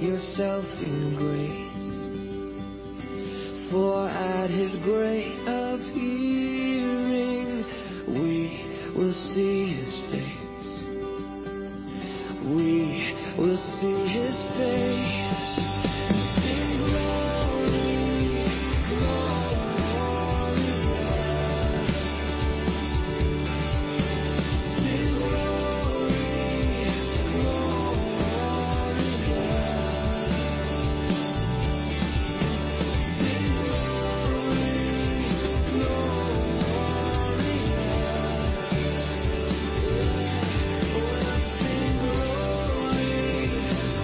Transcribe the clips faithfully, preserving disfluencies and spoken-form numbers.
yourself in grace. For at his great appearing, we will see his face. We will see his face. In glory, glory, in glory, glory, glory,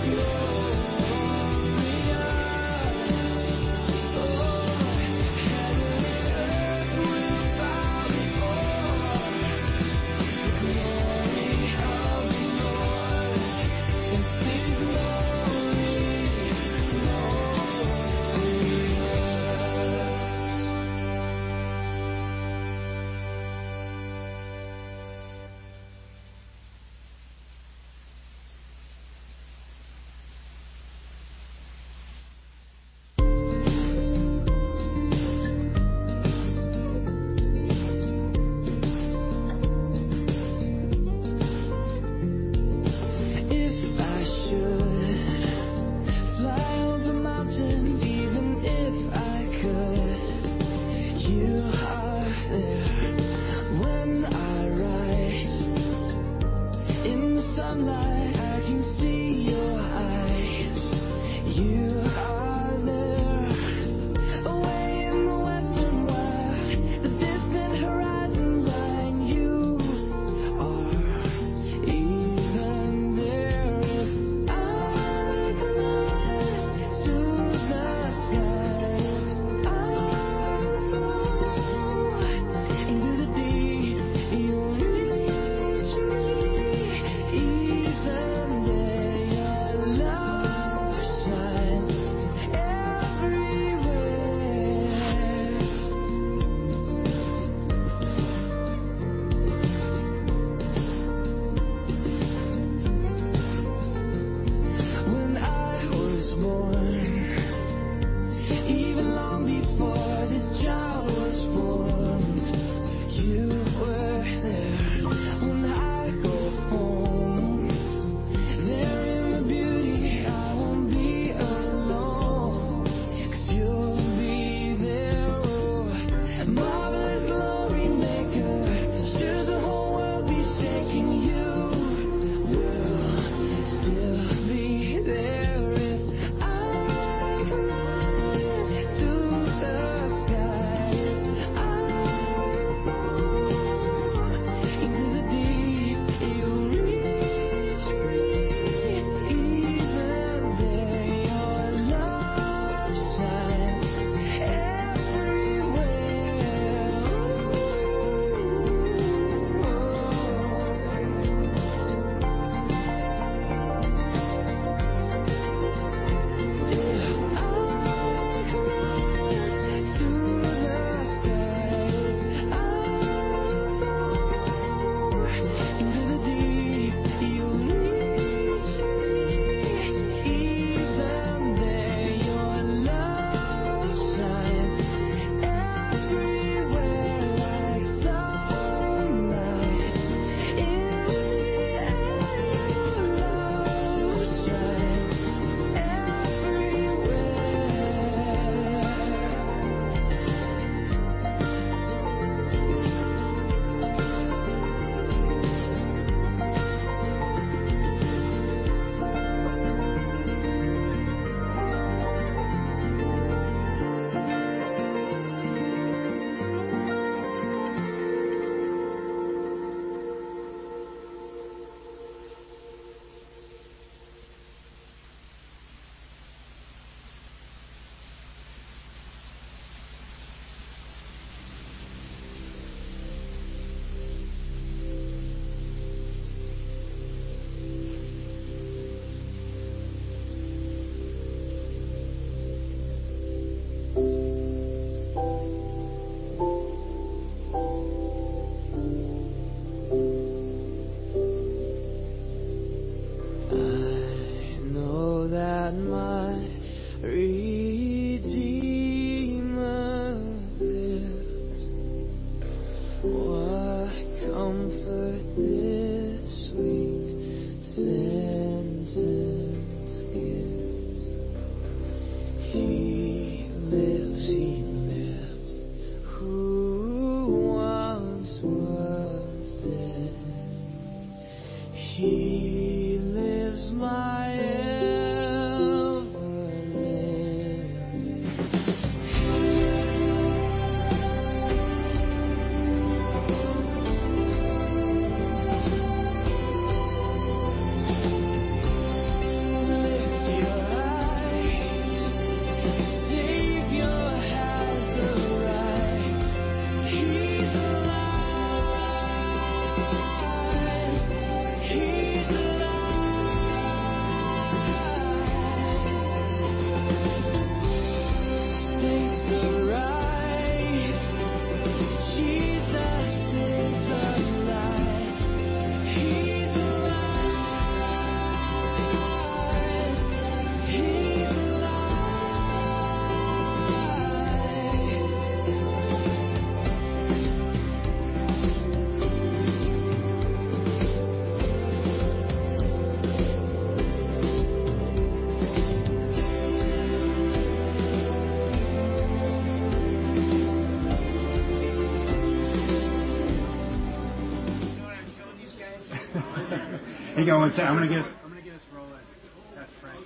Hang on one second. I'm going to get us, I'm going to get us rolling. That's Frank.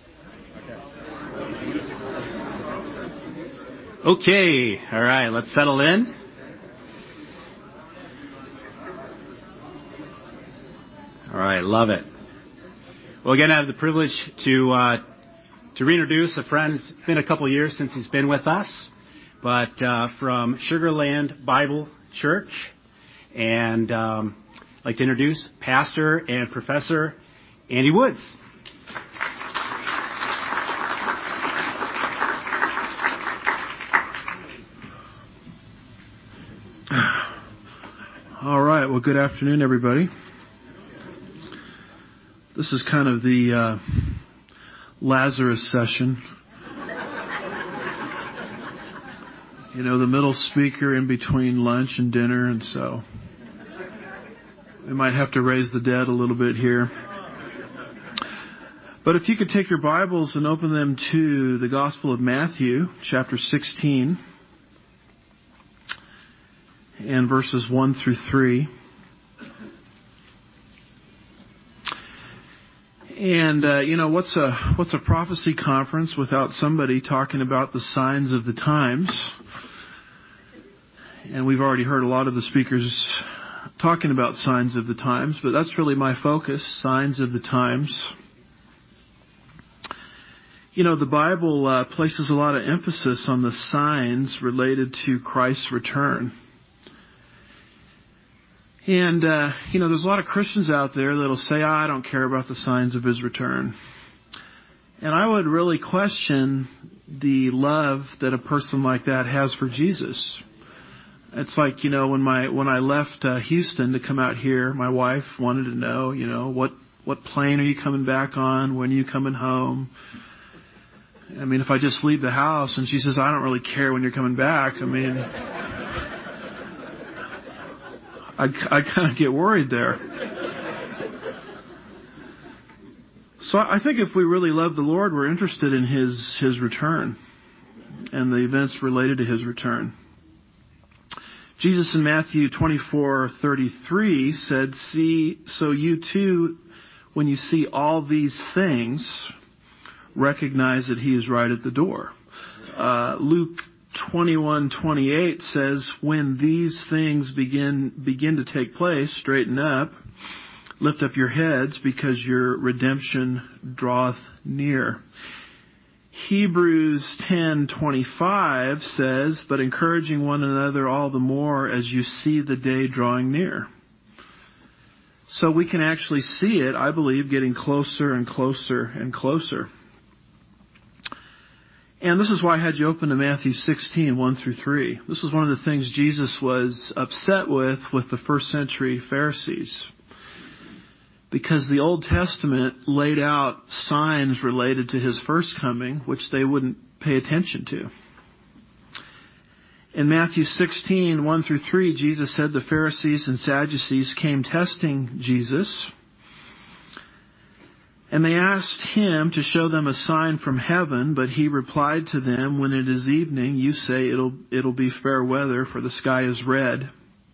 Okay. Okay. All right. Let's settle in. All right. Love it. Well, again, I have the privilege to uh, to reintroduce a friend. It's been a couple years since he's been with us, but uh, from Sugarland Bible Church, and um, I'd like to introduce Pastor and Professor Andy Woods. All right. Well, good afternoon, everybody. This is kind of the uh, Lazarus session. You know, the middle speaker in between lunch and dinner, and so we might have to raise the dead a little bit here. But if you could take your Bibles and open them to the Gospel of Matthew, chapter sixteen, and verses one through three. And, uh, you know, what's a what's a prophecy conference without somebody talking about the signs of the times? And we've already heard a lot of the speakers talking about signs of the times, but that's really my focus, signs of the times. You know, the Bible uh, places a lot of emphasis on the signs related to Christ's return. And, uh, you know, there's a lot of Christians out there that'll say, oh, I don't care about the signs of His return. And I would really question the love that a person like that has for Jesus. It's like, you know, when my when I left uh, Houston to come out here, my wife wanted to know, you know, what, what plane are you coming back on? When are you coming home? I mean, if I just leave the house and she says, I don't really care when you're coming back, I mean, I, I kind of get worried there. So I think if we really love the Lord, we're interested in His His return and the events related to His return. Jesus in Matthew twenty-four thirty-three said, "See, so you too, when you see all these things, recognize that He is right at the door." Uh, Luke twenty-one twenty-eight says, "When these things begin begin to take place, straighten up, lift up your heads, because your redemption draweth near." Hebrews ten twenty-five says, "But encouraging one another all the more as you see the day drawing near." So we can actually see it, I believe, getting closer and closer and closer. And this is why I had you open to Matthew sixteen, one through three. This is one of the things Jesus was upset with with the first century Pharisees. Because the Old Testament laid out signs related to His first coming, which they wouldn't pay attention to. In Matthew sixteen, one through three, Jesus said the Pharisees and Sadducees came testing Jesus. And they asked Him to show them a sign from heaven, but He replied to them, "When it is evening, you say it'll it'll be fair weather, for the sky is red.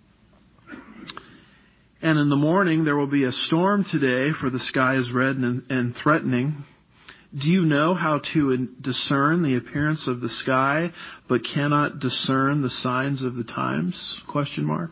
And in the morning there will be a storm today, for the sky is red and, and threatening. Do you know how to discern the appearance of the sky, but cannot discern the signs of the times?" Question mark.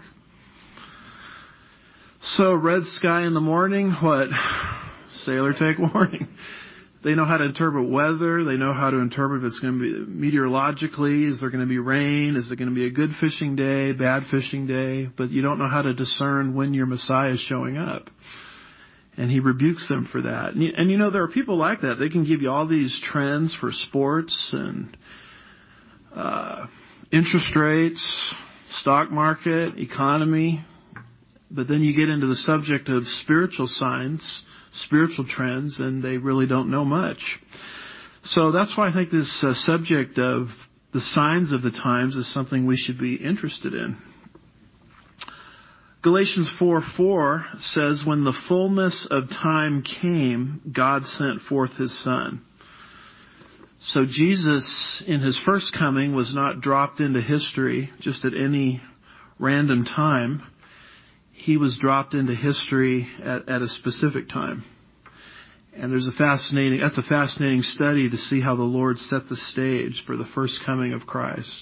So red sky in the morning, what? Sailor, take warning. They know how to interpret weather. They know how to interpret if it's going to be meteorologically. Is there going to be rain? Is it going to be a good fishing day, bad fishing day? But you don't know how to discern when your Messiah is showing up. And He rebukes them for that. And you, and you know, there are people like that. They can give you all these trends for sports and uh, interest rates, stock market, economy. But then you get into the subject of spiritual signs, spiritual trends, and they really don't know much. So that's why I think this uh, subject of the signs of the times is something we should be interested in. Galatians four four says, "When the fullness of time came, God sent forth His Son." So Jesus, in His first coming, was not dropped into history just at any random time. he was dropped into history at, at a specific time. And there's a fascinating, that's a fascinating study to see how the Lord set the stage for the first coming of Christ.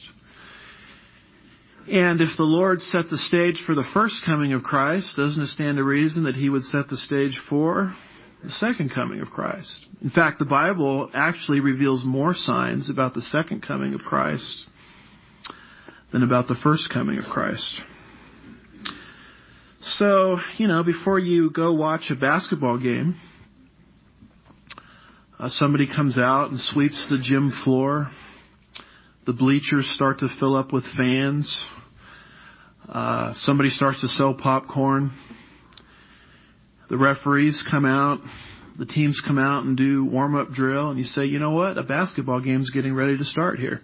And if the Lord set the stage for the first coming of Christ, doesn't it stand to reason that he would set the stage for the second coming of Christ? In fact, the Bible actually reveals more signs about the second coming of Christ than about the first coming of Christ. So, you know, before you go watch a basketball game, uh, somebody comes out and sweeps the gym floor. The bleachers start to fill up with fans. Uh, somebody starts to sell popcorn. The referees come out. The teams come out and do warm-up drill. And you say, you know what? A basketball game's getting ready to start here.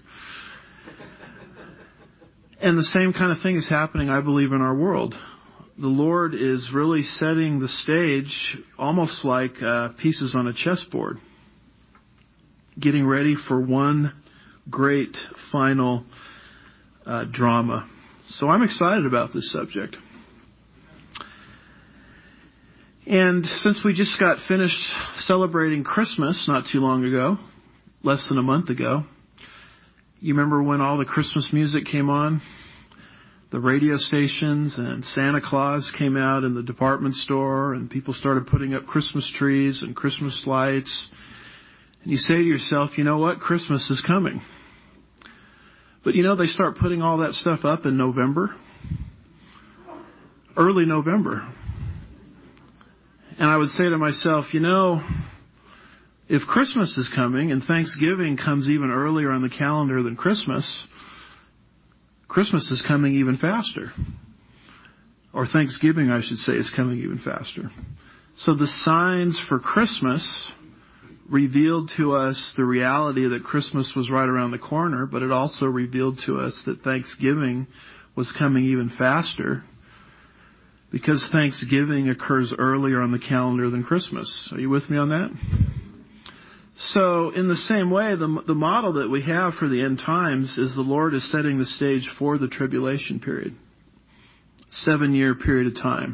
And the same kind of thing is happening, I believe, in our world. The Lord is really setting the stage almost like uh, pieces on a chessboard, getting ready for one great final uh, drama. So I'm excited about this subject. And since we just got finished celebrating Christmas not too long ago, less than a month ago, you remember when all the Christmas music came on? The radio stations, and Santa Claus came out in the department store, and people started putting up Christmas trees and Christmas lights. And you say to yourself, you know what? Christmas is coming. But you know, they start putting all that stuff up in November, early November. And I would say to myself, you know, if Christmas is coming and Thanksgiving comes even earlier on the calendar than Christmas, Christmas is coming even faster. Or Thanksgiving, I should say, is coming even faster. So the signs for Christmas revealed to us the reality that Christmas was right around the corner, but it also revealed to us that Thanksgiving was coming even faster because Thanksgiving occurs earlier on the calendar than Christmas. Are you with me on that? So in the same way, the, the model that we have for the end times is the Lord is setting the stage for the tribulation period. Seven-year period of time.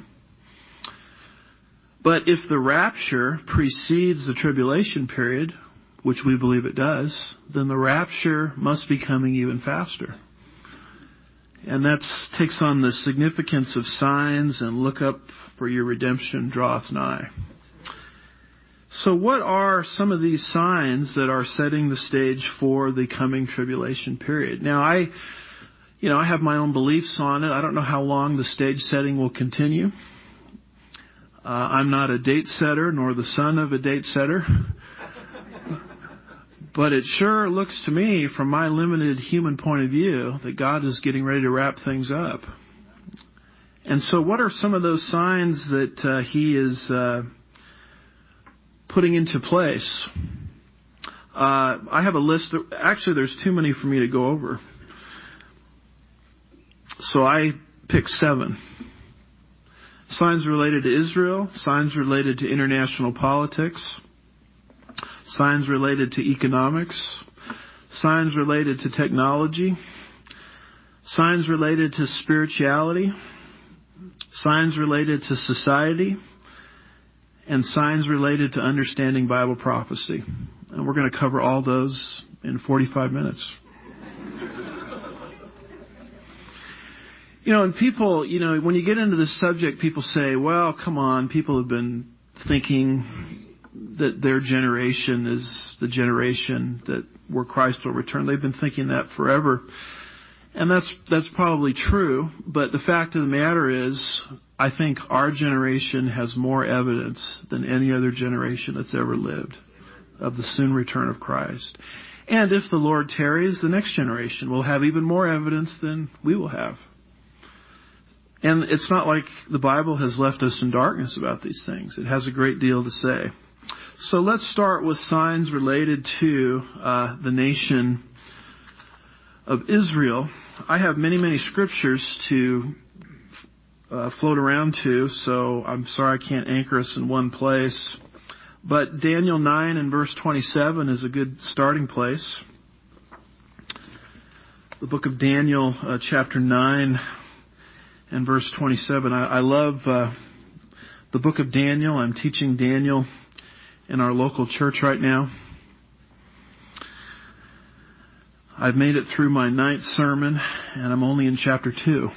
But if the rapture precedes the tribulation period, which we believe it does, then the rapture must be coming even faster. And that takes on the significance of signs and look up for your redemption draweth nigh. So what are some of these signs that are setting the stage for the coming tribulation period? Now, I, you know, I have my own beliefs on it. I don't know how long the stage setting will continue. Uh, I'm not a date setter, nor the son of a date setter. But it sure looks to me, from my limited human point of view, that God is getting ready to wrap things up. And so what are some of those signs that uh, He is uh, putting into place? Uh, I have a list. Of, actually, there's too many for me to go over. So I picked seven. Signs related to Israel, signs related to international politics, signs related to economics, signs related to technology, signs related to spirituality, signs related to society, and signs related to understanding Bible prophecy. And we're going to cover all those in forty-five minutes. You know, and people, you know, when you get into this subject, people say, well, come on, people have been thinking that their generation is the generation that where Christ will return. They've been thinking that forever. And that's that's probably true. But the fact of the matter is, I think our generation has more evidence than any other generation that's ever lived of the soon return of Christ. And if the Lord tarries, the next generation will have even more evidence than we will have. And it's not like the Bible has left us in darkness about these things. It has a great deal to say. So let's start with signs related to uh, the nation of Israel. I have many, many scriptures to uh, float around to, so I'm sorry I can't anchor us in one place. But Daniel nine and verse twenty-seven is a good starting place. The book of Daniel, uh, chapter nine and verse twenty-seven. I, I love uh, the book of Daniel. I'm teaching Daniel in our local church right now. I've made it through my ninth sermon, and I'm only in chapter two.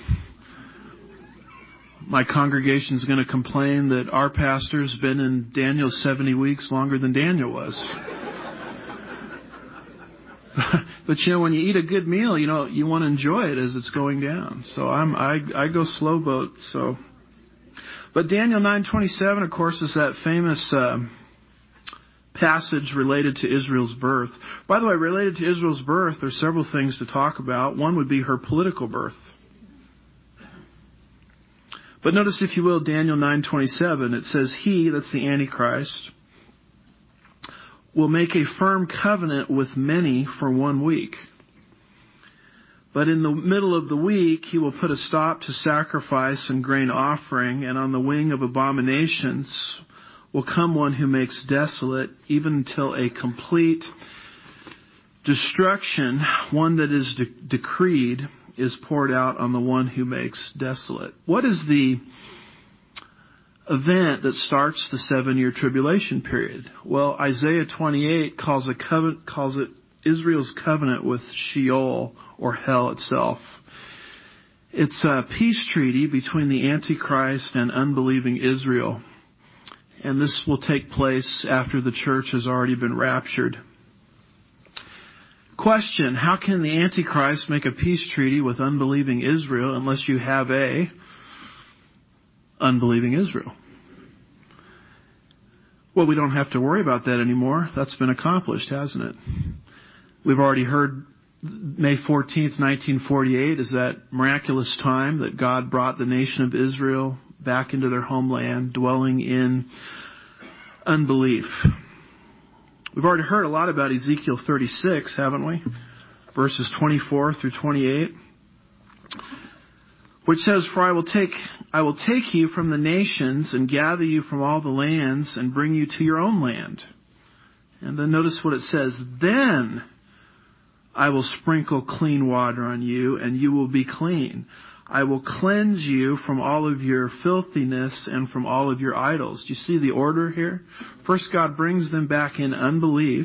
My congregation is going to complain that our pastor's been in Daniel's seventy weeks longer than Daniel was. But you know, when you eat a good meal, you know, you want to enjoy it as it's going down. So I'm, I, I go slow boat. So, but Daniel nine twenty-seven, of course, is that famous uh, passage related to Israel's birth. By the way, related to Israel's birth, there's several things to talk about. One would be her political birth. But notice, if you will, Daniel nine twenty-seven, it says, "He," that's the Antichrist, "will make a firm covenant with many for one week. But in the middle of the week, he will put a stop to sacrifice and grain offering, and on the wing of abominations will come one who makes desolate, even until a complete destruction, one that is de- decreed, is poured out on the one who makes desolate." What is the event that starts the seven-year tribulation period? Well, Isaiah twenty-eight calls a covenant, calls it Israel's covenant with Sheol, or hell itself. It's a peace treaty between the Antichrist and unbelieving Israel. And this will take place after the church has already been raptured. Question: how can the Antichrist make a peace treaty with unbelieving Israel unless you have a unbelieving Israel? Well, we don't have to worry about that anymore. That's been accomplished, hasn't it? We've already heard May fourteenth, nineteen forty-eight is that miraculous time that God brought the nation of Israel back into their homeland, dwelling in unbelief. We've already heard a lot about Ezekiel thirty-six, haven't we? Verses twenty-four through twenty-eight. Which says, "For I will take I will take you from the nations and gather you from all the lands and bring you to your own land." And then notice what it says. "Then I will sprinkle clean water on you, and you will be clean. I will cleanse you from all of your filthiness and from all of your idols." Do you see the order here? First, God brings them back in unbelief.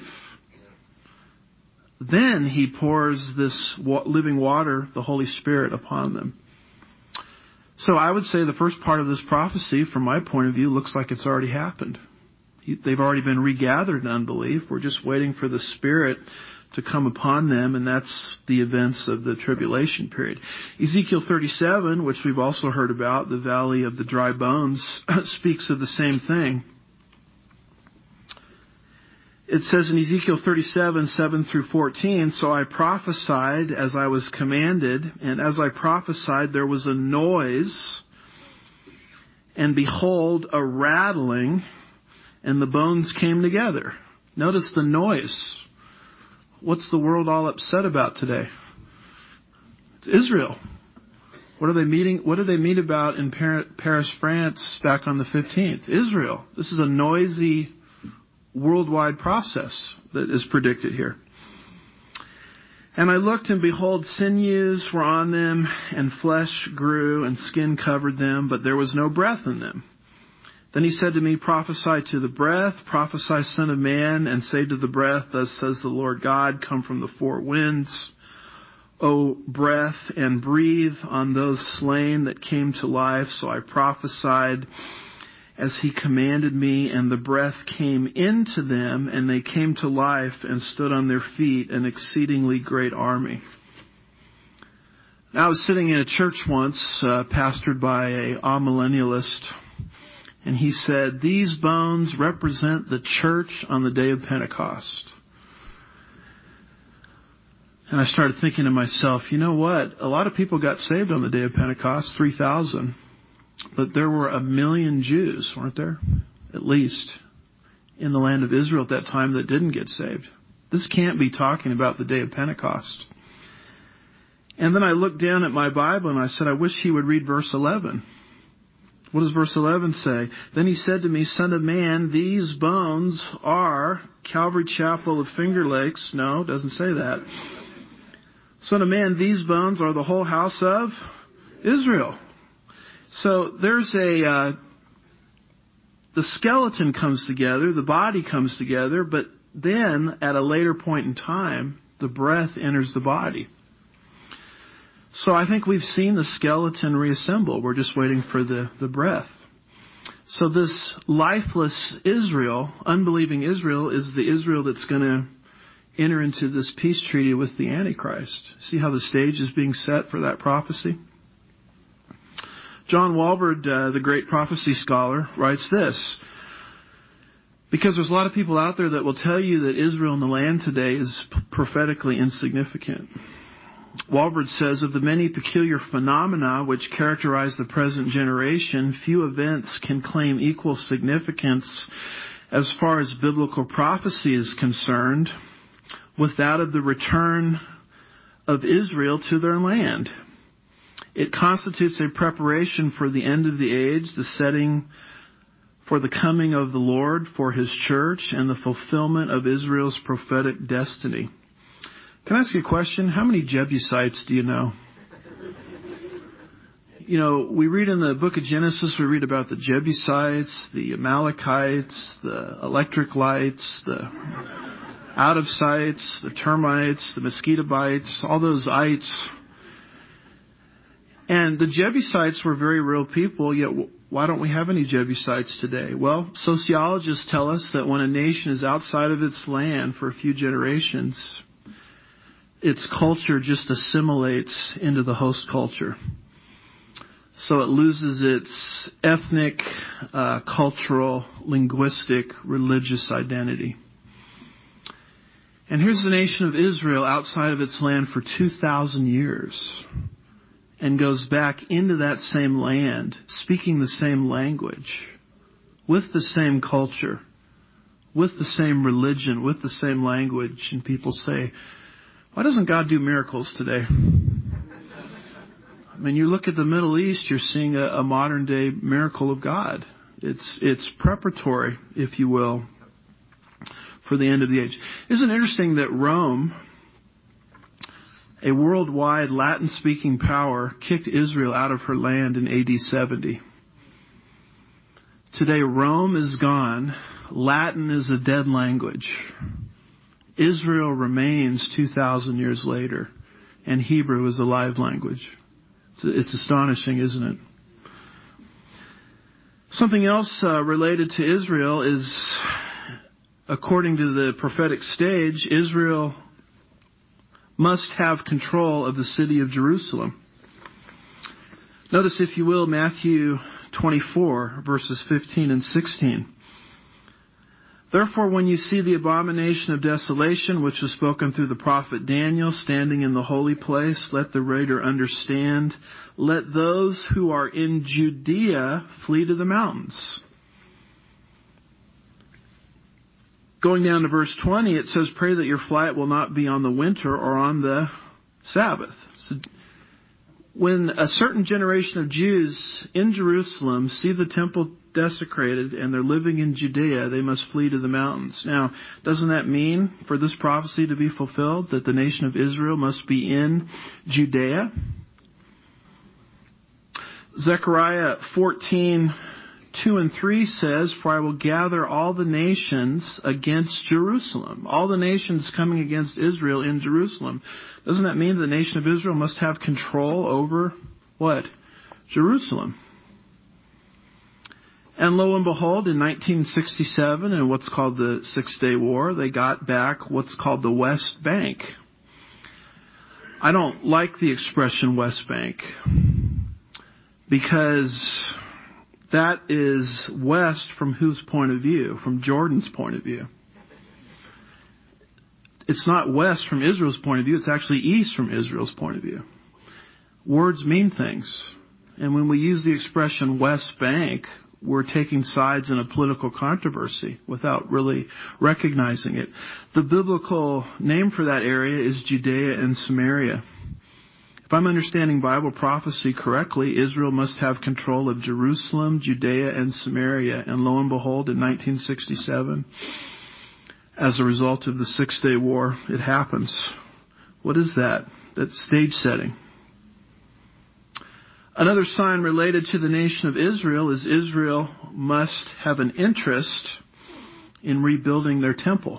Then He pours this living water, the Holy Spirit, upon them. So I would say the first part of this prophecy, from my point of view, looks like it's already happened. They've already been regathered in unbelief. We're just waiting for the Spirit to come upon them, and that's the events of the tribulation period. Ezekiel thirty-seven, which we've also heard about, the valley of the dry bones, speaks of the same thing. It says in Ezekiel thirty-seven, seven through fourteen, "So I prophesied as I was commanded, and as I prophesied there was a noise, and behold, a rattling, and the bones came together." Notice the noise. What's the world all upset about today? It's Israel. What are they meeting? What did they meet about in Paris, France, back on the fifteenth? Israel. This is a noisy worldwide process that is predicted here. "And I looked, and behold, sinews were on them, and flesh grew, and skin covered them, but there was no breath in them. Then he said to me, prophesy to the breath, prophesy, son of man, and say to the breath, thus says the Lord God, come from the four winds, O breath, and breathe on those slain that came to life. So I prophesied as he commanded me, and the breath came into them, and they came to life and stood on their feet, an exceedingly great army." Now, I was sitting in a church once, uh, pastored by a amillennialist, and he said, "These bones represent the church on the day of Pentecost." And I started thinking to myself, you know what? A lot of people got saved on the day of Pentecost, three thousand. But there were a million Jews, weren't there? At least, in the land of Israel at that time that didn't get saved. This can't be talking about the day of Pentecost. And then I looked down at my Bible and I said, I wish he would read verse eleven. What does verse eleven say? Then he said to me, "Son of man, these bones are Calvary Chapel of Finger Lakes." No, it doesn't say that. "Son of man, these bones are the whole house of Israel." So there's a, uh, the skeleton comes together, the body comes together, but then at a later point in time, the breath enters the body. So I think we've seen the skeleton reassemble. We're just waiting for the, the breath. So this lifeless Israel, unbelieving Israel, is the Israel that's going to enter into this peace treaty with the Antichrist. See how the stage is being set for that prophecy? John Walvoord, uh, the great prophecy scholar, writes this. Because there's a lot of people out there that will tell you that Israel in the land today is prophetically insignificant. Walvoord says, of the many peculiar phenomena which characterize the present generation, few events can claim equal significance as far as biblical prophecy is concerned with that of the return of Israel to their land. It constitutes a preparation for the end of the age, the setting for the coming of the Lord, for His church, and the fulfillment of Israel's prophetic destiny. Can I ask you a question? How many Jebusites do you know? You know, we read in the book of Genesis, we read about the Jebusites, the Amalekites, the electric lights, the out of sights, the termites, the mosquito bites, all those ites. And the Jebusites were very real people, yet why don't we have any Jebusites today? Well, sociologists tell us that when a nation is outside of its land for a few generations, its culture just assimilates into the host culture. So it loses its ethnic, uh, cultural, linguistic, religious identity. And here's the nation of Israel outside of its land for two thousand years and goes back into that same land, speaking the same language, with the same culture, with the same religion, with the same language. And people say, why doesn't God do miracles today? I mean, you look at the Middle East, you're seeing a, a modern day miracle of God. It's, it's preparatory, if you will, for the end of the age. Isn't it interesting that Rome, a worldwide Latin-speaking power, kicked Israel out of her land in A D seventy? Today, Rome is gone. Latin is a dead language. Israel remains two thousand years later, and Hebrew is a live language. It's, it's astonishing, isn't it? Something else uh, related to Israel is, according to the prophetic stage, Israel must have control of the city of Jerusalem. Notice, if you will, Matthew twenty-four, verses fifteen and sixteen. Therefore, when you see the abomination of desolation, which was spoken through the prophet Daniel, standing in the holy place, let the reader understand. Let those who are in Judea flee to the mountains. Going down to verse twenty, it says, pray that your flight will not be on the winter or on the Sabbath. So when a certain generation of Jews in Jerusalem see the temple desecrated and they're living in Judea, they must flee to the mountains. Now, doesn't that mean for this prophecy to be fulfilled that the nation of Israel must be in Judea? Zechariah fourteen, two and three says, for I will gather all the nations against Jerusalem. All the nations coming against Israel in Jerusalem. Doesn't that mean the nation of Israel must have control over what? Jerusalem. And lo and behold, in nineteen sixty-seven, in what's called the Six-Day War, they got back what's called the West Bank. I don't like the expression West Bank because that is west from whose point of view? From Jordan's point of view. It's not west from Israel's point of view. It's actually east from Israel's point of view. Words mean things. And when we use the expression West Bank, we're taking sides in a political controversy without really recognizing it. The biblical name for that area is Judea and Samaria. If I'm understanding Bible prophecy correctly, Israel must have control of Jerusalem, Judea, and Samaria. And lo and behold, in nineteen sixty-seven, as a result of the Six-Day War, it happens. What is that? That's stage setting. Another sign related to the nation of Israel is Israel must have an interest in rebuilding their temple.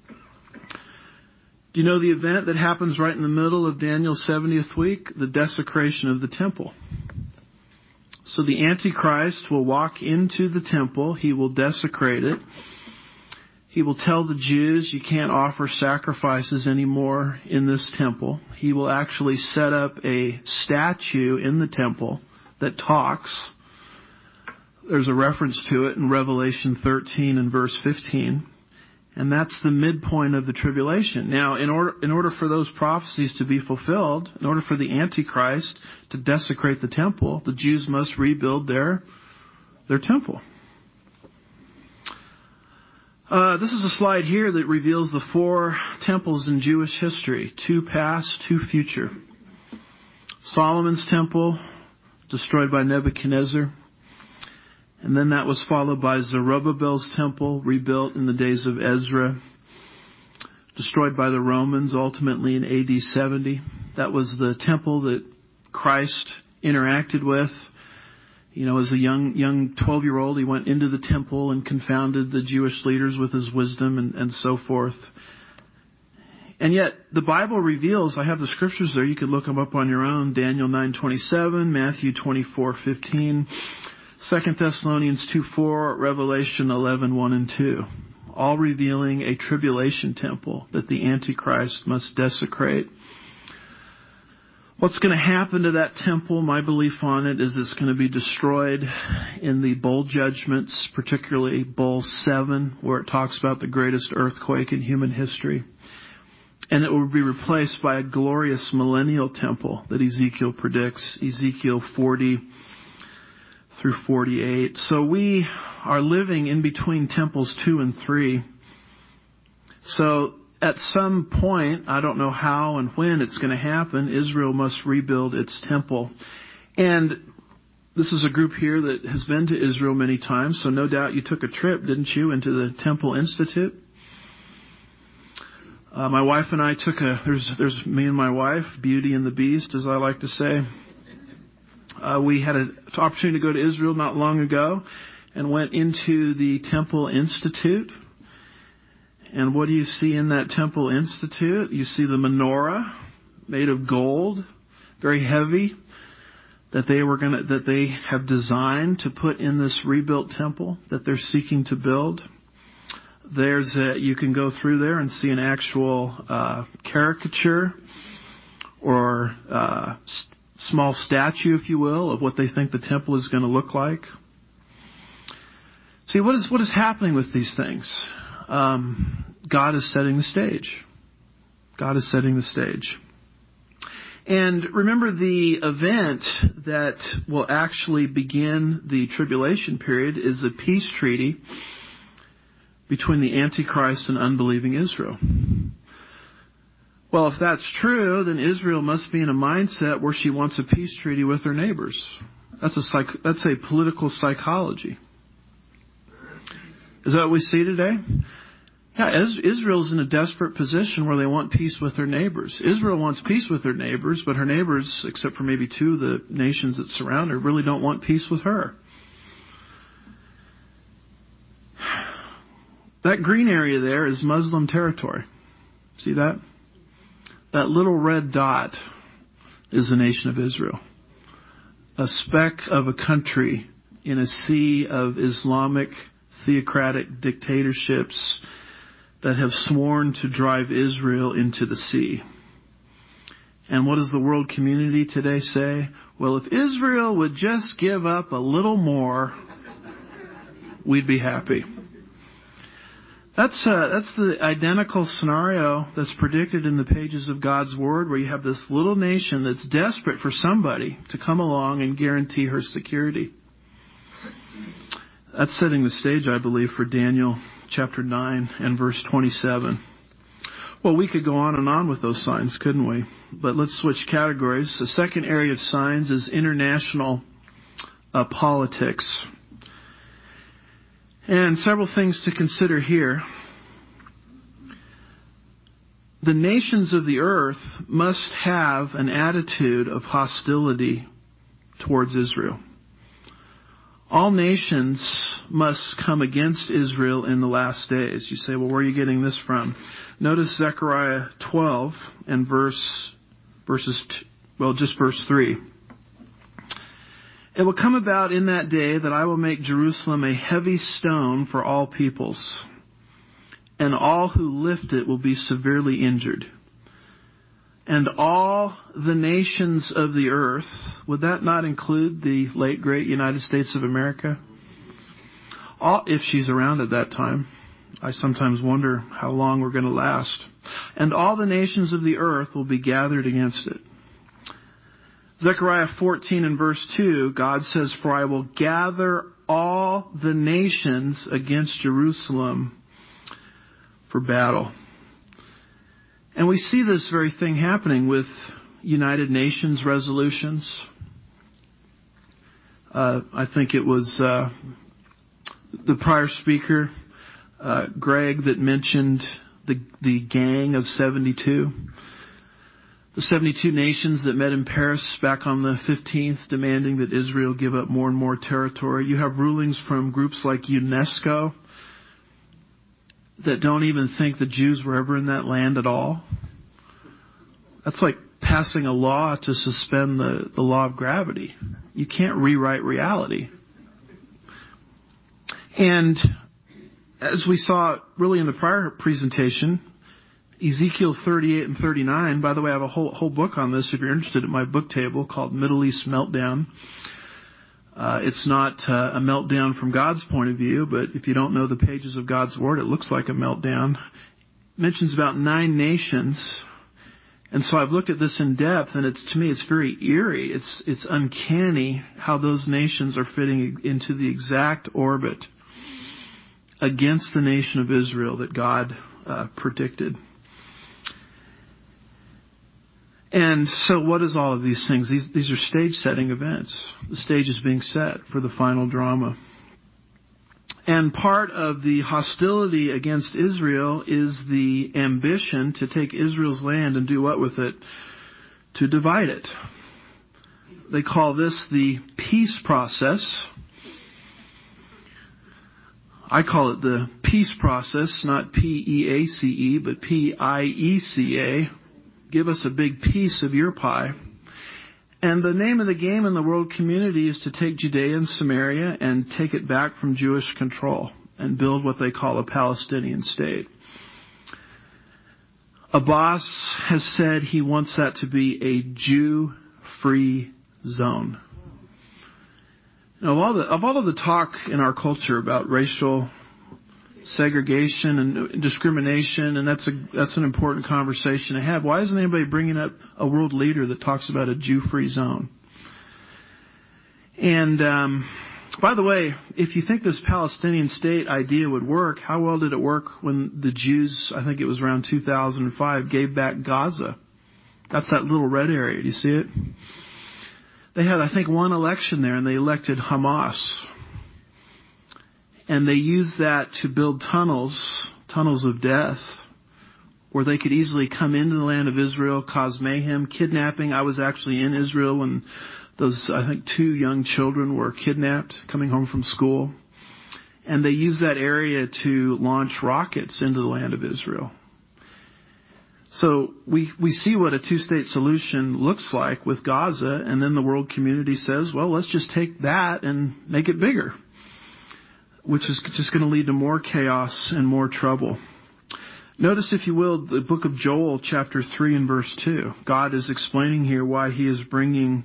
Do you know the event that happens right in the middle of Daniel's seventieth week? The desecration of the temple. So the Antichrist will walk into the temple. He will desecrate it. He will tell the Jews, you can't offer sacrifices anymore in this temple. He will actually set up a statue in the temple that talks. There's a reference to it in Revelation thirteen and verse fifteen. And that's the midpoint of the tribulation. Now, in order, in order for those prophecies to be fulfilled, in order for the Antichrist to desecrate the temple, the Jews must rebuild their, their temple. Uh, this is a slide here that reveals the four temples in Jewish history. Two past, two future. Solomon's temple, destroyed by Nebuchadnezzar. And then that was followed by Zerubbabel's temple, rebuilt in the days of Ezra, destroyed by the Romans, ultimately in A D seventy. That was the temple that Christ interacted with. You know, as a young young twelve-year-old, he went into the temple and confounded the Jewish leaders with his wisdom and, and so forth. And yet, the Bible reveals, I have the scriptures there, you could look them up on your own, Daniel nine twenty-seven, Matthew twenty-four fifteen, Second Thessalonians two four, Revelation eleven one and two, all revealing a tribulation temple that the Antichrist must desecrate. What's going to happen to that temple, my belief on it, is it's going to be destroyed in the bowl judgments, particularly Bowl seven, where it talks about the greatest earthquake in human history. And it will be replaced by a glorious millennial temple that Ezekiel predicts, Ezekiel forty through forty-eight. So we are living in between temples two and three. So at some point, I don't know how and when it's going to happen, Israel must rebuild its temple. And this is a group here that has been to Israel many times, so no doubt you took a trip, didn't you, into the Temple Institute? Uh, my wife and I took a, there's, there's me and my wife, Beauty and the Beast, as I like to say. Uh, we had an opportunity to go to Israel not long ago and went into the Temple Institute. And what do you see in that Temple Institute? You see the menorah made of gold, very heavy, that they were going to, that they have designed to put in this rebuilt temple that they're seeking to build. There's a, you can go through there and see an actual uh, caricature or uh, st- small statue, if you will, of what they think the temple is going to look like. See, what is what is happening with these things? Um, God is setting the stage. God is setting the stage. And remember, the event that will actually begin the tribulation period is a peace treaty between the Antichrist and unbelieving Israel. Well, if that's true, then Israel must be in a mindset where she wants a peace treaty with her neighbors. That's a psych, that's a political psychology. Is that what we see today? Yeah, Israel's in a desperate position where they want peace with their neighbors. Israel wants peace with her neighbors, but her neighbors, except for maybe two of the nations that surround her, really don't want peace with her. That green area there is Muslim territory. See that? That little red dot is the nation of Israel. A speck of a country in a sea of Islamic theocratic dictatorships that have sworn to drive Israel into the sea. And what does the world community today say? Well, if Israel would just give up a little more, we'd be happy. That's uh, that's the identical scenario that's predicted in the pages of God's Word, where you have this little nation that's desperate for somebody to come along and guarantee her security. That's setting the stage, I believe, for Daniel chapter nine and verse twenty-seven. Well, we could go on and on with those signs, couldn't we? But let's switch categories. The second area of signs is international uh, politics. And several things to consider here. The nations of the earth must have an attitude of hostility towards Israel. All nations must come against Israel in the last days. You say, well, where are you getting this from? Notice Zechariah twelve and verse, verses, well, just verse three. It will come about in that day that I will make Jerusalem a heavy stone for all peoples, and all who lift it will be severely injured. And all the nations of the earth, would that not include the late great United States of America? All, if she's around at that time. I sometimes wonder how long we're going to last. And all the nations of the earth will be gathered against it. Zechariah fourteen and verse two, God says, for I will gather all the nations against Jerusalem for battle. And we see this very thing happening with United Nations resolutions. Uh, I think it was uh, the prior speaker, uh, Greg, that mentioned the the Gang of seventy-two. The seventy-two nations that met in Paris back on the fifteenth, demanding that Israel give up more and more territory. You have rulings from groups like UNESCO that don't even think the Jews were ever in that land at all. That's like passing a law to suspend the, the law of gravity. You can't rewrite reality. And as we saw really in the prior presentation, Ezekiel thirty-eight and thirty-nine, by the way, I have a whole whole book on this if you're interested in my book table called Middle East Meltdown. Uh, it's not uh, a meltdown from God's point of view, but if you don't know the pages of God's Word, it looks like a meltdown. It mentions about nine nations. And so I've looked at this in depth, and it's, to me, it's very eerie. It's, it's uncanny how those nations are fitting into the exact orbit against the nation of Israel that God uh, predicted. And so what is all of these things? These, these are stage-setting events. The stage is being set for the final drama. And part of the hostility against Israel is the ambition to take Israel's land and do what with it? To divide it. They call this the peace process. I call it the peace process, not P E A C E, but P I E C A. Give us a big piece of your pie. And the name of the game in the world community is to take Judea and Samaria and take it back from Jewish control and build what they call a Palestinian state. Abbas has said he wants that to be a Jew-free zone. Now, of all the, of all of the talk in our culture about racial segregation and discrimination, and that's a that's an important conversation to have. Why isn't anybody bringing up a world leader that talks about a Jew-free zone? And um, by the way, if you think this Palestinian state idea would work, how well did it work when the Jews, I think it was around two thousand five, gave back Gaza? That's that little red area. Do you see it? They had, I think, one election there, and they elected Hamas. And they used that to build tunnels, tunnels of death, where they could easily come into the land of Israel, cause mayhem, kidnapping. I was actually in Israel when those, I think, two young children were kidnapped coming home from school. And they used that area to launch rockets into the land of Israel. So we, we see what a two-state solution looks like with Gaza, and then the world community says, well, let's just take that and make it bigger, which is just going to lead to more chaos and more trouble. Notice, if you will, the book of Joel, chapter three and verse two. God is explaining here why he is bringing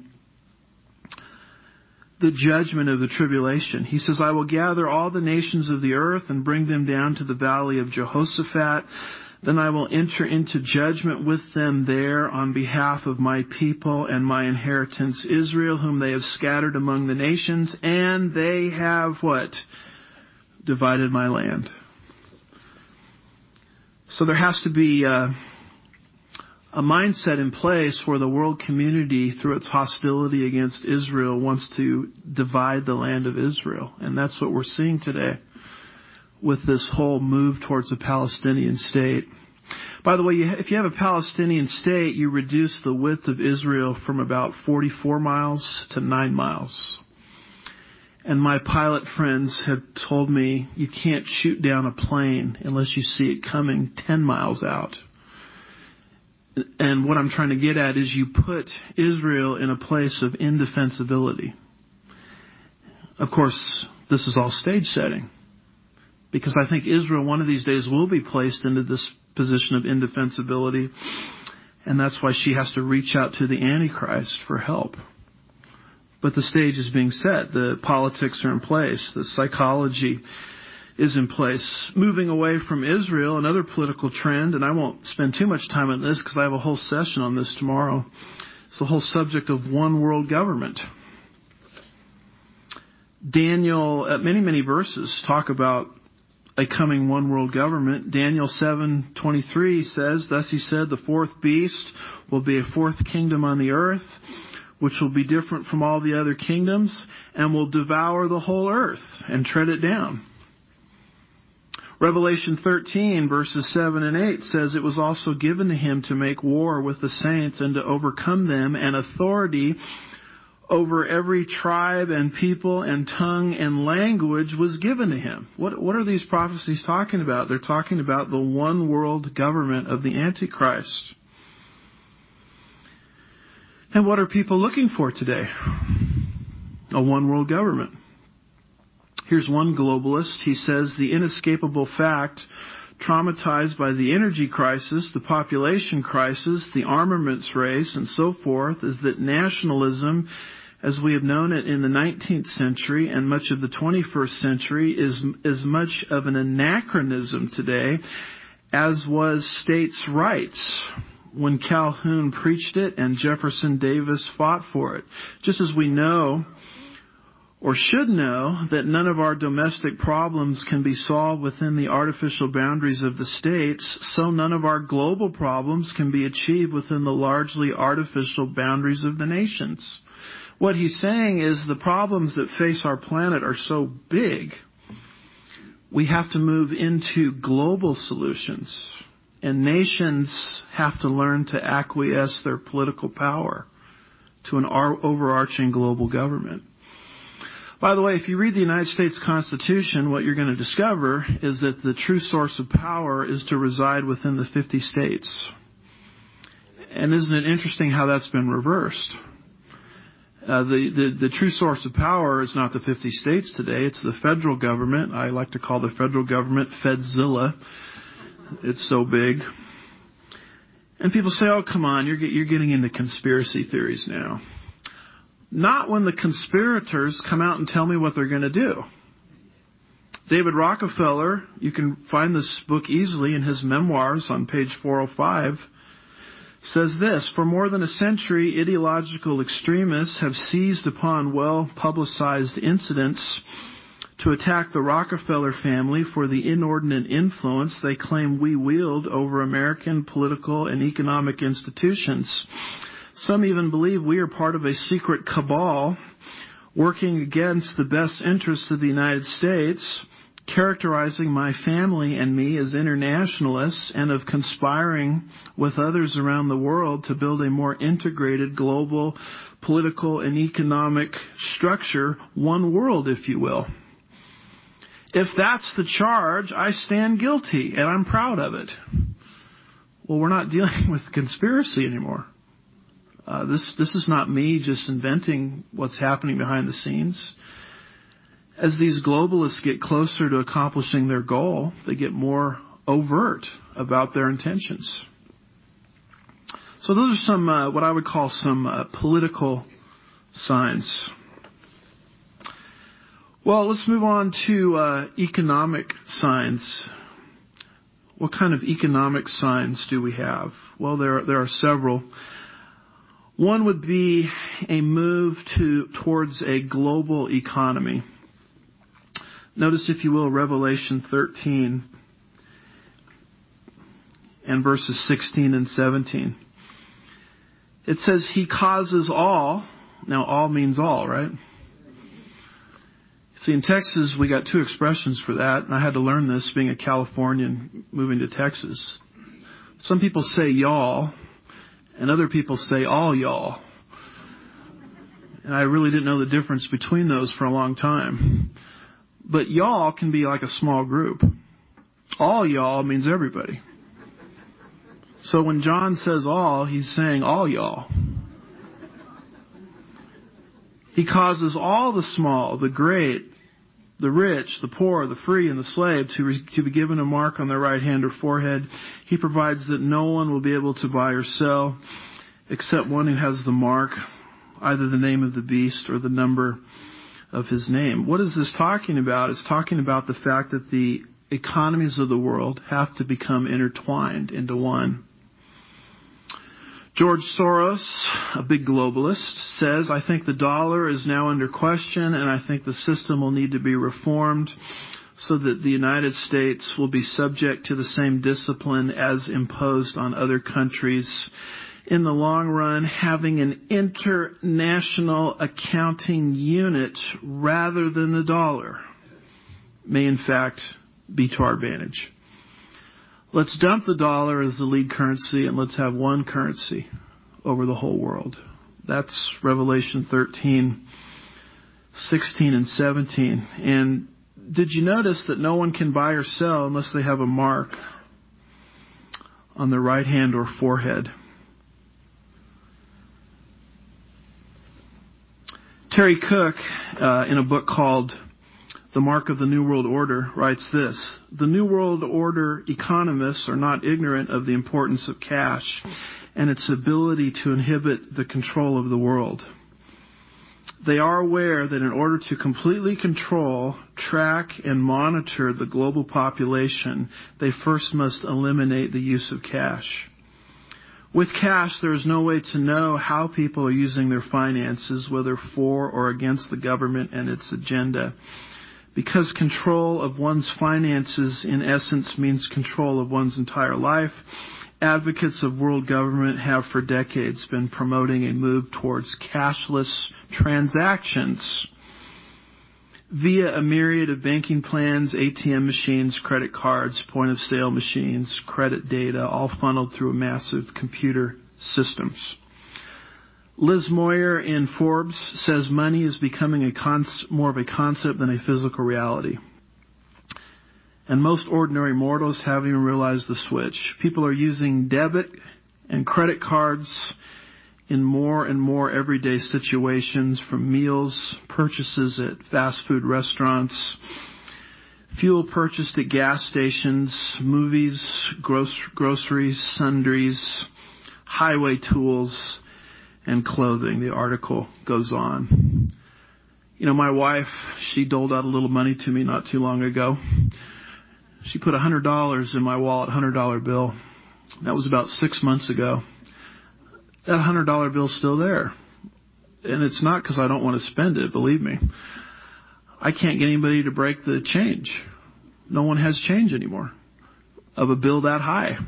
the judgment of the tribulation. He says, I will gather all the nations of the earth and bring them down to the valley of Jehoshaphat. Then I will enter into judgment with them there on behalf of my people and my inheritance Israel, whom they have scattered among the nations. And they have what? Divided my land. So there has to be a, a mindset in place where the world community, through its hostility against Israel, wants to divide the land of Israel. And that's what we're seeing today with this whole move towards a Palestinian state. By the way, if you have a Palestinian state, you reduce the width of Israel from about forty-four miles to nine miles. And my pilot friends have told me you can't shoot down a plane unless you see it coming ten miles out. And what I'm trying to get at is you put Israel in a place of indefensibility. Of course, this is all stage setting, because I think Israel one of these days will be placed into this position of indefensibility, and that's why she has to reach out to the Antichrist for help. But the stage is being set. The politics are in place. The psychology is in place. Moving away from Israel, another political trend, and I won't spend too much time on this because I have a whole session on this tomorrow. It's the whole subject of one world government. Daniel, uh, many, many verses talk about a coming one world government. Daniel seven twenty-three says, "Thus he said, the fourth beast will be a fourth kingdom on the earth, which will be different from all the other kingdoms, and will devour the whole earth and tread it down." Revelation thirteen, verses seven and eight says, "It was also given to him to make war with the saints and to overcome them, and authority over every tribe and people and tongue and language was given to him." What, what are these prophecies talking about? They're talking about the one world government of the Antichrist. And what are people looking for today? A one world government. Here's one globalist. He says the inescapable fact, traumatized by the energy crisis, the population crisis, the armaments race, and so forth, is that nationalism, as we have known it in the nineteenth century and much of the twenty-first century, is as much of an anachronism today as was states' rights when Calhoun preached it and Jefferson Davis fought for it. Just as we know, or should know, that none of our domestic problems can be solved within the artificial boundaries of the states, so none of our global problems can be achieved within the largely artificial boundaries of the nations. What he's saying is the problems that face our planet are so big, we have to move into global solutions. And nations have to learn to acquiesce their political power to an overarching global government. By the way, if you read the United States Constitution, what you're going to discover is that the true source of power is to reside within the fifty states. And isn't it interesting how that's been reversed? Uh, the, the, the true source of power is not the fifty states today. It's the federal government. I like to call the federal government Fedzilla. It's so big. And people say, oh, come on, you're, you're getting into conspiracy theories now. Not when the conspirators come out and tell me what they're going to do. David Rockefeller, you can find this book easily in his memoirs on page four oh five, says this: "For more than a century, ideological extremists have seized upon well-publicized incidents to attack the Rockefeller family for the inordinate influence they claim we wield over American political and economic institutions. Some even believe we are part of a secret cabal working against the best interests of the United States, characterizing my family and me as internationalists and of conspiring with others around the world to build a more integrated global political and economic structure, one world, if you will. If that's the charge, I stand guilty, and I'm proud of it." Well, we're not dealing with conspiracy anymore. Uh, this this is not me just inventing what's happening behind the scenes. As these globalists get closer to accomplishing their goal, they get more overt about their intentions. So those are some, uh, what I would call some uh, political signs. Well, let's move on to uh, economic signs. What kind of economic signs do we have? Well, there there are several. One would be a move to towards a global economy. Notice, if you will, Revelation thirteen and verses sixteen and seventeen. It says, "He causes all." Now, all means all, right? See, in Texas, we got two expressions for that, and I had to learn this being a Californian moving to Texas. Some people say y'all, and other people say all y'all. And I really didn't know the difference between those for a long time. But y'all can be like a small group. All y'all means everybody. So when John says all, he's saying all y'all. He causes all the small, the great, the rich, the poor, the free, and the slave to, re- to be given a mark on their right hand or forehead. He provides that no one will be able to buy or sell except one who has the mark, either the name of the beast or the number of his name. What is this talking about? It's talking about the fact that the economies of the world have to become intertwined into one. George Soros, a big globalist, says, I think the dollar is now under question, and I think the system will need to be reformed so that the United States will be subject to the same discipline as imposed on other countries. In the long run, having an international accounting unit rather than the dollar may in fact be to our advantage. Let's dump the dollar as the lead currency and let's have one currency over the whole world. That's Revelation thirteen, sixteen, and seventeen. And did you notice that no one can buy or sell unless they have a mark on their right hand or forehead? Terry Cook, uh, in a book called The Mark of the New World Order, writes this: the New World Order economists are not ignorant of the importance of cash and its ability to inhibit the control of the world. They are aware that in order to completely control, track, and monitor the global population, they first must eliminate the use of cash. With cash, there is no way to know how people are using their finances, whether for or against the government and its agenda. Because control of one's finances, in essence, means control of one's entire life, advocates of world government have for decades been promoting a move towards cashless transactions via a myriad of banking plans, A T M machines, credit cards, point-of-sale machines, credit data, all funneled through massive computer systems. Liz Moyer in Forbes says money is becoming a con- more of a concept than a physical reality. And most ordinary mortals haven't even realized the switch. People are using debit and credit cards in more and more everyday situations, from meals, purchases at fast food restaurants, fuel purchased at gas stations, movies, gross- groceries, sundries, highway tools, and clothing. The article goes on. You know, my wife, she doled out a little money to me not too long ago. She put one hundred dollars in my wallet, one hundred dollar bill. That was about six months ago. That one hundred dollar bill's still there. And it's not because I don't want to spend it, believe me. I can't get anybody to break the change. No one has change anymore of a bill that high.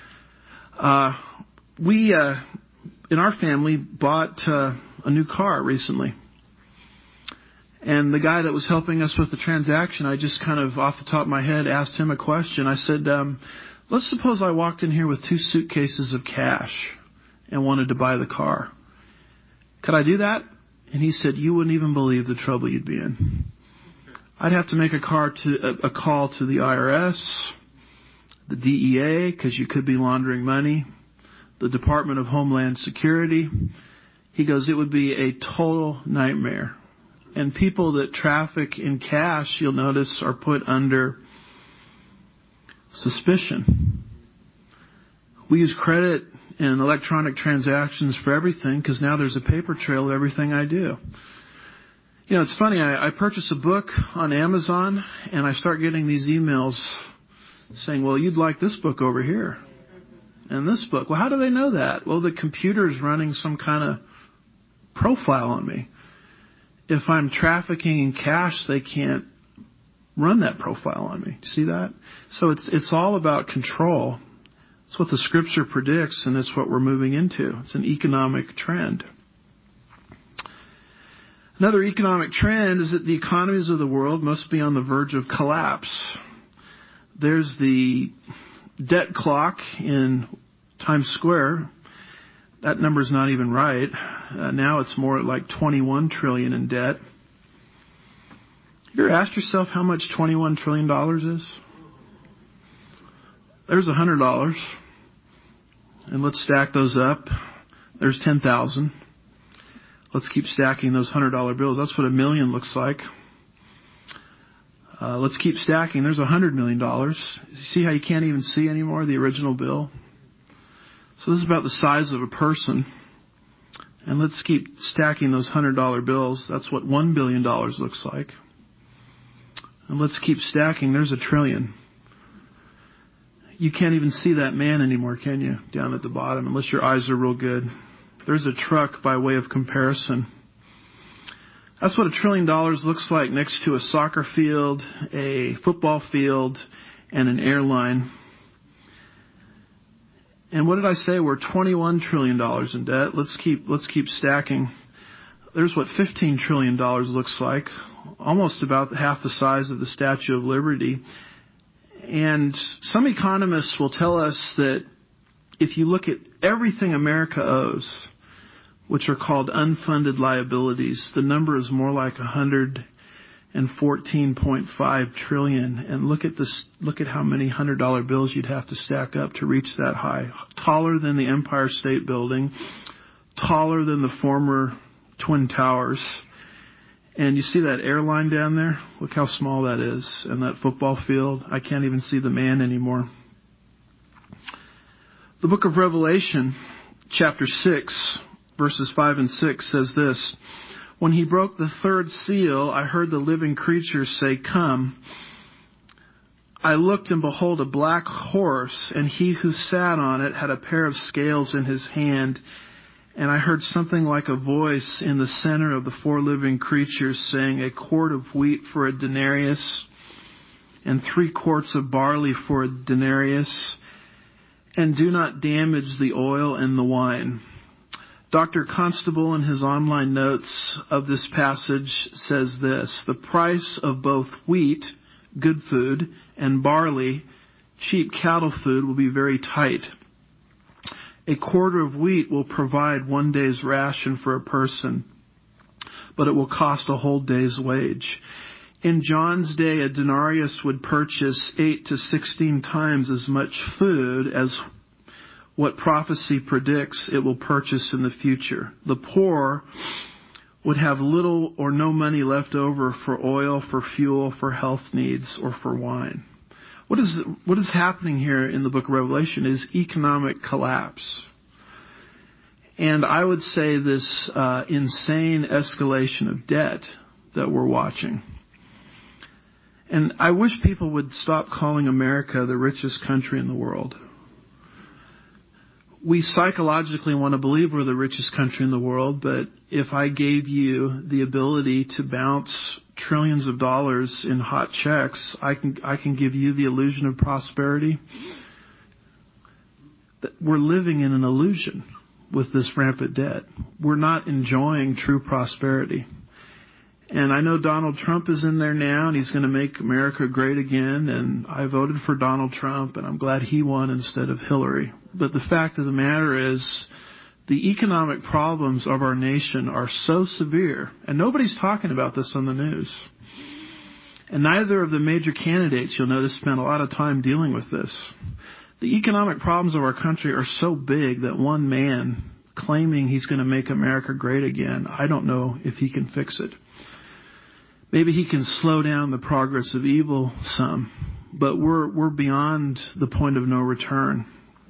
Uh, we, uh, in our family, bought uh, a new car recently. And the guy that was helping us with the transaction, I just kind of off the top of my head asked him a question. I said, um, let's suppose I walked in here with two suitcases of cash and wanted to buy the car. Could I do that? And he said, you wouldn't even believe the trouble you'd be in. I'd have to make a, car to, a, a call to the I R S, the D E A, because you could be laundering money, the Department of Homeland Security. He goes, it would be a total nightmare. And people that traffic in cash, you'll notice, are put under suspicion. We use credit and electronic transactions for everything because now there's a paper trail of everything I do. You know, it's funny, I, I purchase a book on Amazon and I start getting these emails saying, well, you'd like this book over here and this book. Well, how do they know that? Well, the computer's running some kind of profile on me. If I'm trafficking in cash, they can't run that profile on me. See that? So it's it's all about control. It's what the Scripture predicts, and it's what we're moving into. It's an economic trend. Another economic trend is that the economies of the world must be on the verge of collapse. There's the debt clock in Times Square, that number's not even right. Uh, now it's more like twenty-one trillion dollars in debt. You ever asked yourself how much twenty-one trillion dollars is? There's one hundred dollars. And let's stack those up. There's ten thousand. Let's keep stacking those one hundred dollar bills. That's what a million looks like. Uh, let's keep stacking. There's one hundred million dollars. See how you can't even see anymore the original bill? So this is about the size of a person. And let's keep stacking those one hundred dollar bills. That's what one billion dollars looks like. And let's keep stacking. There's a trillion. You can't even see that man anymore, can you? Down at the bottom, unless your eyes are real good. There's a truck by way of comparison. That's what a trillion dollars looks like next to a soccer field, a football field, and an airline. And what did I say? We're twenty-one trillion dollars in debt. Let's keep, let's keep stacking. There's what fifteen trillion dollars looks like. Almost about half the size of the Statue of Liberty. And some economists will tell us that if you look at everything America owes, which are called unfunded liabilities, the number is more like one hundred fourteen point five trillion. And look at this, look at how many one hundred dollar bills you'd have to stack up to reach that high. Taller than the Empire State Building, taller than the former Twin Towers. And you see that airline down there? Look how small that is. And that football field. I can't even see the man anymore. The book of Revelation, chapter six, verses five and six says this. When he broke the third seal, I heard the living creatures say, "Come." I looked, and behold, a black horse, and he who sat on it had a pair of scales in his hand. And I heard something like a voice in the center of the four living creatures saying, "A quart of wheat for a denarius, and three quarts of barley for a denarius, and do not damage the oil and the wine." Doctor Constable, in his online notes of this passage, says this: the price of both wheat, good food, and barley, cheap cattle food, will be very tight. A quarter of wheat will provide one day's ration for a person, but it will cost a whole day's wage. In John's day, a denarius would purchase eight to sixteen times as much food as what prophecy predicts it will purchase in the future. The poor would have little or no money left over for oil, for fuel, for health needs, or for wine. What is, what is happening here in the book of Revelation is economic collapse. And I would say this uh, insane escalation of debt that we're watching. And I wish people would stop calling America the richest country in the world. We psychologically want to believe we're the richest country in the world, but if I gave you the ability to bounce trillions of dollars in hot checks, I can I can give you the illusion of prosperity. We're living in an illusion with this rampant debt. We're not enjoying true prosperity. And I know Donald Trump is in there now, and he's going to make America great again, and I voted for Donald Trump, and I'm glad he won instead of Hillary. But the fact of the matter is, the economic problems of our nation are so severe, and nobody's talking about this on the news. And neither of the major candidates, you'll notice, spent a lot of time dealing with this. The economic problems of our country are so big that one man claiming he's going to make America great again, I don't know if he can fix it. Maybe he can slow down the progress of evil some, but we're we're beyond the point of no return.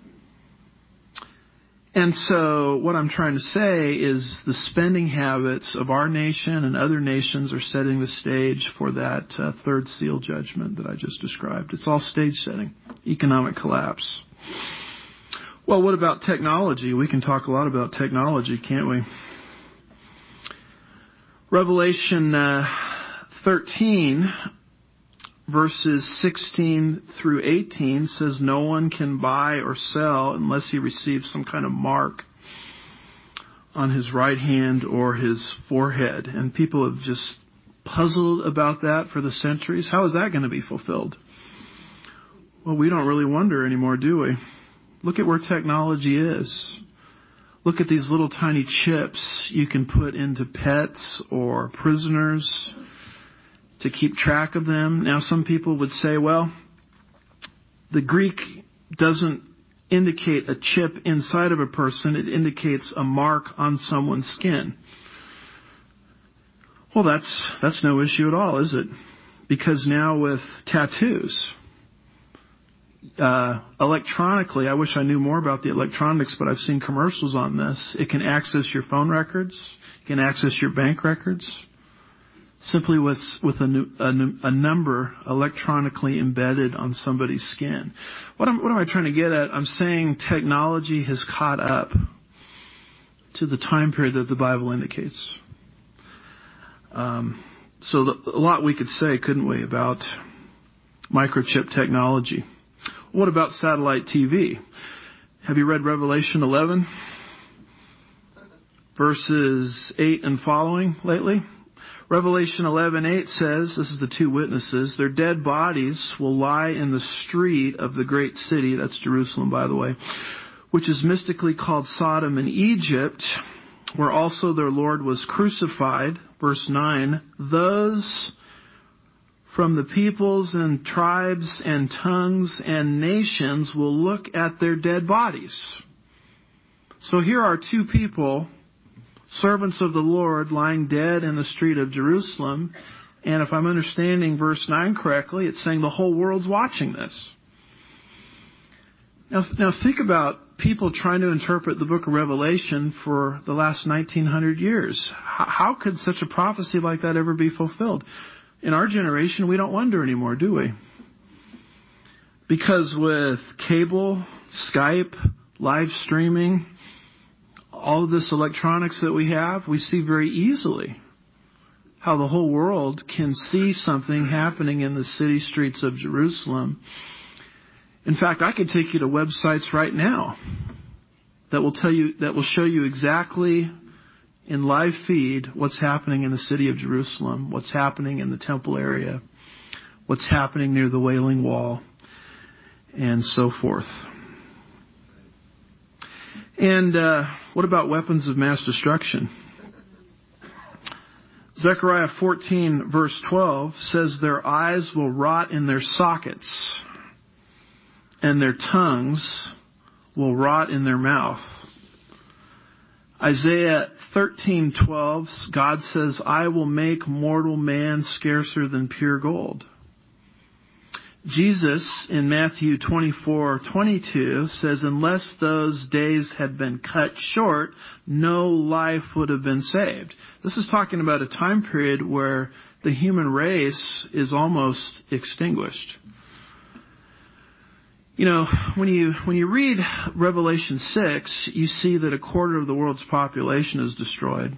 And so what I'm trying to say is the spending habits of our nation and other nations are setting the stage for that uh, third seal judgment that I just described. It's all stage setting, economic collapse. Well, what about technology? We can talk a lot about technology, can't we? Revelation uh, thirteen, verses sixteen through eighteen says no one can buy or sell unless he receives some kind of mark on his right hand or his forehead. And people have just puzzled about that for the centuries. How is that going to be fulfilled? Well, we don't really wonder anymore, do we? Look at where technology is. Look at these little tiny chips you can put into pets or prisoners to keep track of them. Now, some people would say, well, the Greek doesn't indicate a chip inside of a person. It indicates a mark on someone's skin. Well, that's that's no issue at all, is it? Because now with tattoos, uh, electronically, I wish I knew more about the electronics, but I've seen commercials on this. It can access your phone records. It can access your bank records. Simply with, with a, a, a number electronically embedded on somebody's skin. What am, what am I trying to get at? I'm saying technology has caught up to the time period that the Bible indicates. Um, so the, a lot we could say, couldn't we, about microchip technology. What about satellite T V? Have you read Revelation eleven? Verses eight and following lately? Revelation eleven eight says, this is the two witnesses, their dead bodies will lie in the street of the great city, that's Jerusalem, by the way, which is mystically called Sodom and Egypt, where also their Lord was crucified. Verse nine, those from the peoples and tribes and tongues and nations will look at their dead bodies. So here are two people, servants of the Lord, lying dead in the street of Jerusalem. And if I'm understanding verse nine correctly, it's saying the whole world's watching this. Now, now think about people trying to interpret the book of Revelation for the last nineteen hundred years. How, how could such a prophecy like that ever be fulfilled? In our generation, we don't wonder anymore, do we? Because with cable, Skype, live streaming, all of this electronics that we have, we see very easily how the whole world can see something happening in the city streets of Jerusalem. In fact, I could take you to websites right now that will tell you, that will show you exactly in live feed what's happening in the city of Jerusalem, what's happening in the temple area, what's happening near the Wailing Wall, and so forth. And uh, what about weapons of mass destruction? Zechariah fourteen verse twelve says their eyes will rot in their sockets and their tongues will rot in their mouth. Isaiah thirteen twelve, God says, I will make mortal man scarcer than pure gold. Jesus in Matthew twenty-four twenty-two says, unless those days had been cut short, no life would have been saved. This is talking about a time period where the human race is almost extinguished. You know, when you when you read Revelation six, you see that a quarter of the world's population is destroyed.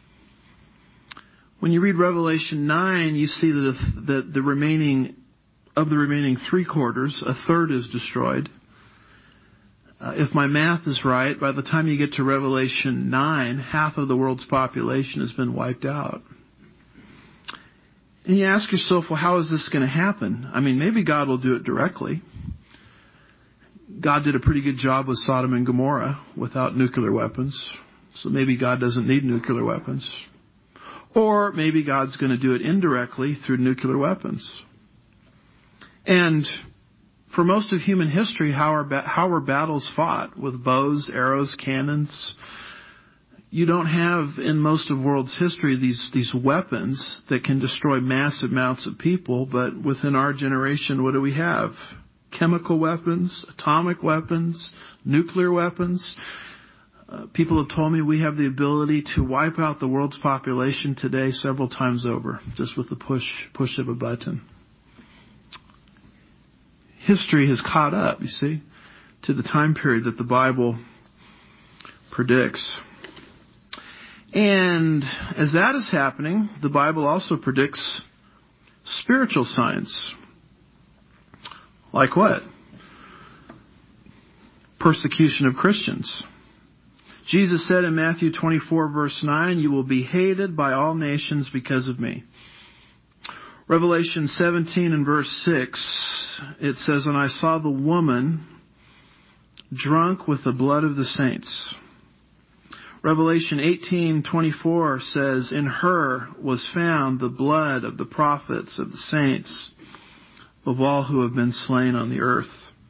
When you read Revelation nine, you see that the, the remaining of the remaining three quarters, a third is destroyed. Uh, if my math is right, by the time you get to Revelation nine, half of the world's population has been wiped out. And you ask yourself, well, how is this going to happen? I mean, maybe God will do it directly. God did a pretty good job with Sodom and Gomorrah without nuclear weapons. So maybe God doesn't need nuclear weapons. Or maybe God's going to do it indirectly through nuclear weapons. And for most of human history, how are, ba- how are battles fought? With bows, arrows, cannons. You don't have in most of world's history these, these weapons that can destroy massive amounts of people. But within our generation, what do we have? Chemical weapons, atomic weapons, nuclear weapons. Uh, people have told me we have the ability to wipe out the world's population today several times over, just with the push push of a button. History has caught up, you see, to the time period that the Bible predicts. And as that is happening, the Bible also predicts spiritual signs. Like what? Persecution of Christians. Jesus said in Matthew twenty-four verse nine, you will be hated by all nations because of me. Revelation seventeen and verse six, it says, and I saw the woman drunk with the blood of the saints. Revelation eighteen twenty-four says, in her was found the blood of the prophets of the saints, of all who have been slain on the earth.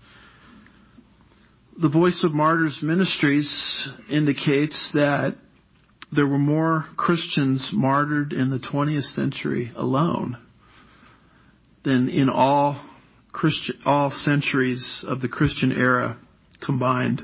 The Voice of Martyrs Ministries indicates that there were more Christians martyred in the twentieth century alone than in all Christian, all centuries of the Christian era combined.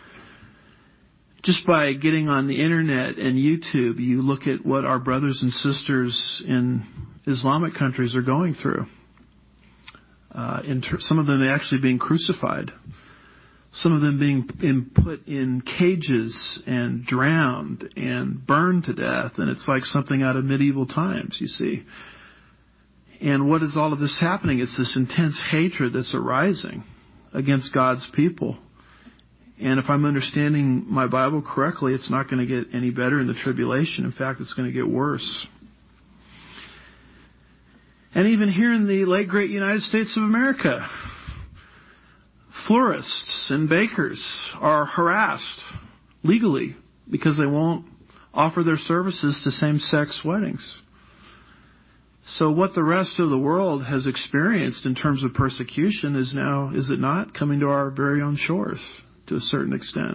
Just by getting on the internet and YouTube, you look at what our brothers and sisters in Islamic countries are going through. Uh, in ter- some of them actually being crucified. Some of them being in, put in cages and drowned and burned to death. And it's like something out of medieval times, you see. And what is all of this happening? It's this intense hatred that's arising against God's people. And if I'm understanding my Bible correctly, it's not going to get any better in the tribulation. In fact, it's going to get worse. And even here in the late great United States of America, florists and bakers are harassed legally because they won't offer their services to same-sex weddings. So what the rest of the world has experienced in terms of persecution is now, is it not, coming to our very own shores to a certain extent.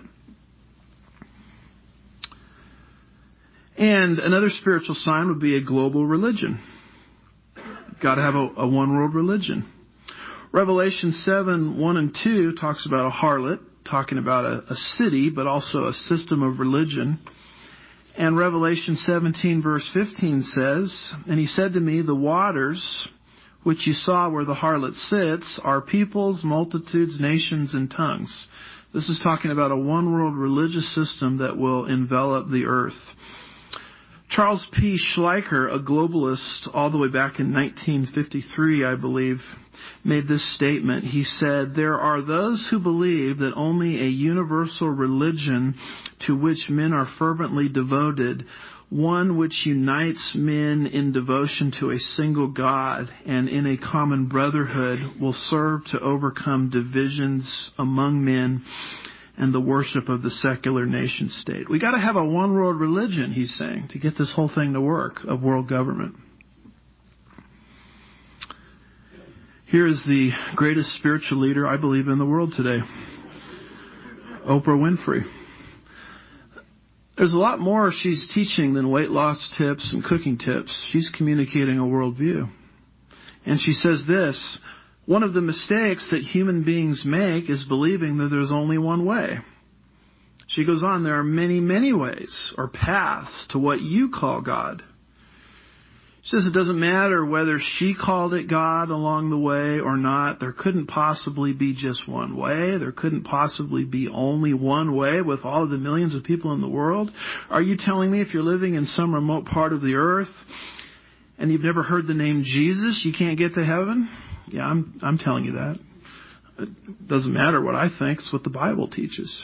And another spiritual sign would be a global religion. Got to have a, a one-world religion. Revelation seven, one and two talks about a harlot, talking about a, a city, but also a system of religion. And Revelation seventeen, verse fifteen says, and he said to me, the waters which you saw where the harlot sits are peoples, multitudes, nations, and tongues. This is talking about a one-world religious system that will envelop the earth. Charles P. Schleicher, a globalist all the way back in nineteen fifty-three, I believe, made this statement. He said, there are those who believe that only a universal religion to which men are fervently devoted, one which unites men in devotion to a single God and in a common brotherhood, will serve to overcome divisions among men and the worship of the secular nation state. We got to have a one world religion, he's saying, to get this whole thing to work, of world government. Here is the greatest spiritual leader, I believe, in the world today, Oprah Winfrey. There's a lot more she's teaching than weight loss tips and cooking tips. She's communicating a worldview. And she says this, one of the mistakes that human beings make is believing that there's only one way. She goes on, there are many, many ways or paths to what you call God. She says it doesn't matter whether she called it God along the way or not. There couldn't possibly be just one way. There couldn't possibly be only one way with all of the millions of people in the world. Are you telling me if you're living in some remote part of the earth and you've never heard the name Jesus, you can't get to heaven? Yeah, I'm I'm telling you that. It doesn't matter what I think. It's what the Bible teaches.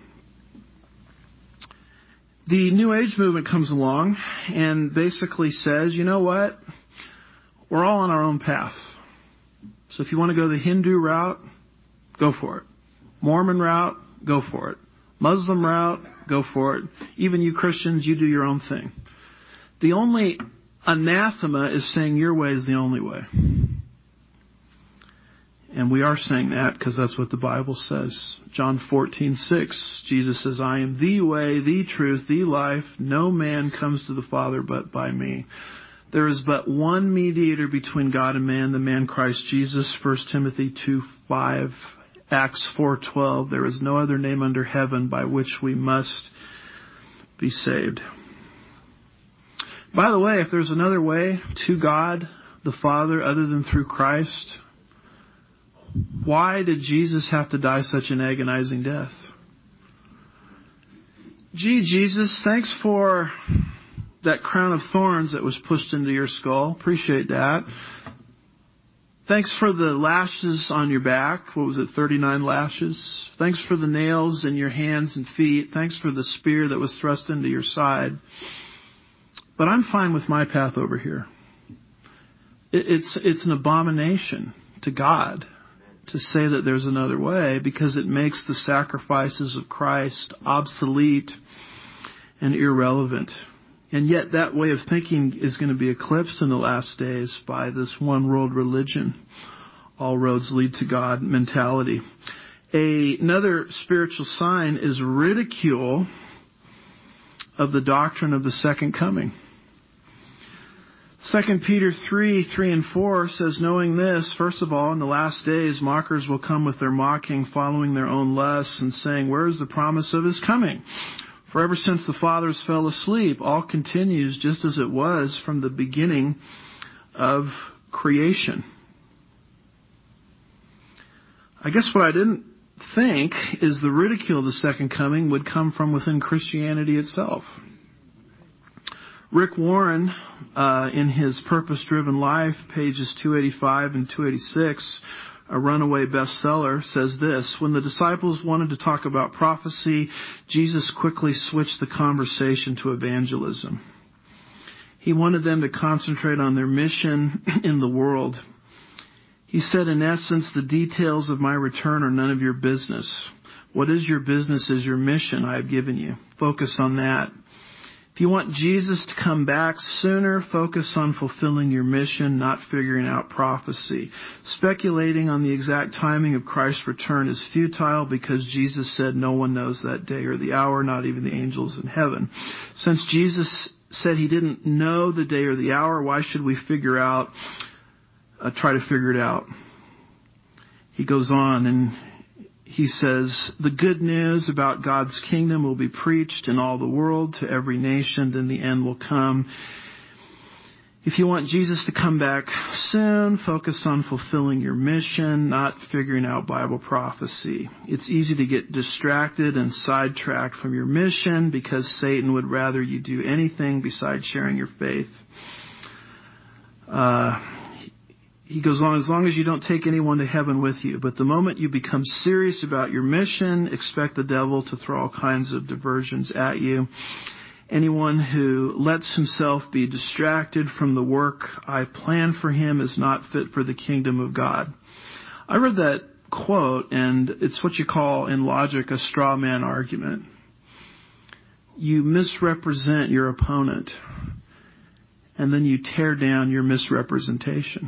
The New Age movement comes along and basically says, you know what? We're all on our own path. So if you want to go the Hindu route, go for it. Mormon route, go for it. Muslim route, go for it. Even you Christians, you do your own thing. The only anathema is saying your way is the only way. And we are saying that because that's what the Bible says. John fourteen six, Jesus says, I am the way, the truth, the life. No man comes to the Father but by me. There is but one mediator between God and man, the man Christ Jesus. First Timothy two five, Acts four twelve. There is no other name under heaven by which we must be saved. By the way, if there's another way to God the Father other than through Christ, why did Jesus have to die such an agonizing death? Gee, Jesus, thanks for that crown of thorns that was pushed into your skull. Appreciate that. Thanks for the lashes on your back. What was it, thirty-nine lashes? Thanks for the nails in your hands and feet. Thanks for the spear that was thrust into your side. But I'm fine with my path over here. It's, it's an abomination to God to say that there's another way, because it makes the sacrifices of Christ obsolete and irrelevant. And yet that way of thinking is going to be eclipsed in the last days by this one world religion, all roads lead to God mentality. A, another spiritual sign is ridicule of the doctrine of the second coming. Second Peter three, three and four says, knowing this, first of all, in the last days, mockers will come with their mocking, following their own lusts, and saying, where is the promise of his coming? For ever since the fathers fell asleep, all continues just as it was from the beginning of creation. I guess what I didn't think is the ridicule of the second coming would come from within Christianity itself. Rick Warren, uh, in his Purpose-Driven Life, pages two eighty-five and two eighty-six, a runaway bestseller, says this: when the disciples wanted to talk about prophecy, Jesus quickly switched the conversation to evangelism. He wanted them to concentrate on their mission in the world. He said, in essence, the details of my return are none of your business. What is your business is your mission I have given you. Focus on that. If you want Jesus to come back sooner, focus on fulfilling your mission, not figuring out prophecy. Speculating on the exact timing of Christ's return is futile, because Jesus said no one knows that day or the hour, not even the angels in heaven. Since Jesus said he didn't know the day or the hour, why should we figure out, uh, try to figure it out? He goes on and he says, the good news about God's kingdom will be preached in all the world to every nation, then the end will come. If you want Jesus to come back soon, focus on fulfilling your mission, not figuring out Bible prophecy. It's easy to get distracted and sidetracked from your mission because Satan would rather you do anything besides sharing your faith. Uh, He goes on, as long as you don't take anyone to heaven with you. But the moment you become serious about your mission, expect the devil to throw all kinds of diversions at you. Anyone who lets himself be distracted from the work I plan for him is not fit for the kingdom of God. I read that quote, and it's what you call in logic a straw man argument. You misrepresent your opponent, and then you tear down your misrepresentation.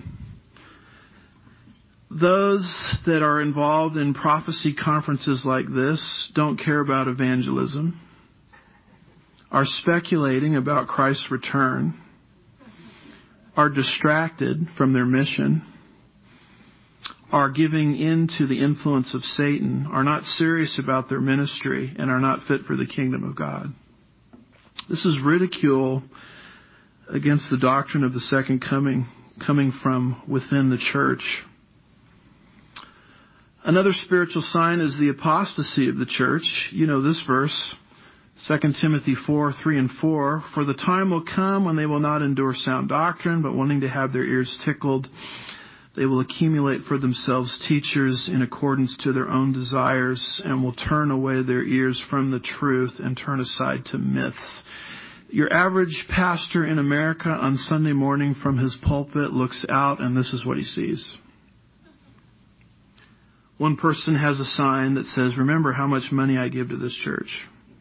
Those that are involved in prophecy conferences like this don't care about evangelism, are speculating about Christ's return, are distracted from their mission, are giving in to the influence of Satan, are not serious about their ministry, and are not fit for the kingdom of God. This is ridicule against the doctrine of the second coming, coming from within the church. Another spiritual sign is the apostasy of the church. You know this verse, Second Timothy four, three and four. For the time will come when they will not endure sound doctrine, but wanting to have their ears tickled, they will accumulate for themselves teachers in accordance to their own desires, and will turn away their ears from the truth and turn aside to myths. Your average pastor in America on Sunday morning from his pulpit looks out, and this is what he sees. One person has a sign that says, remember how much money I give to this church.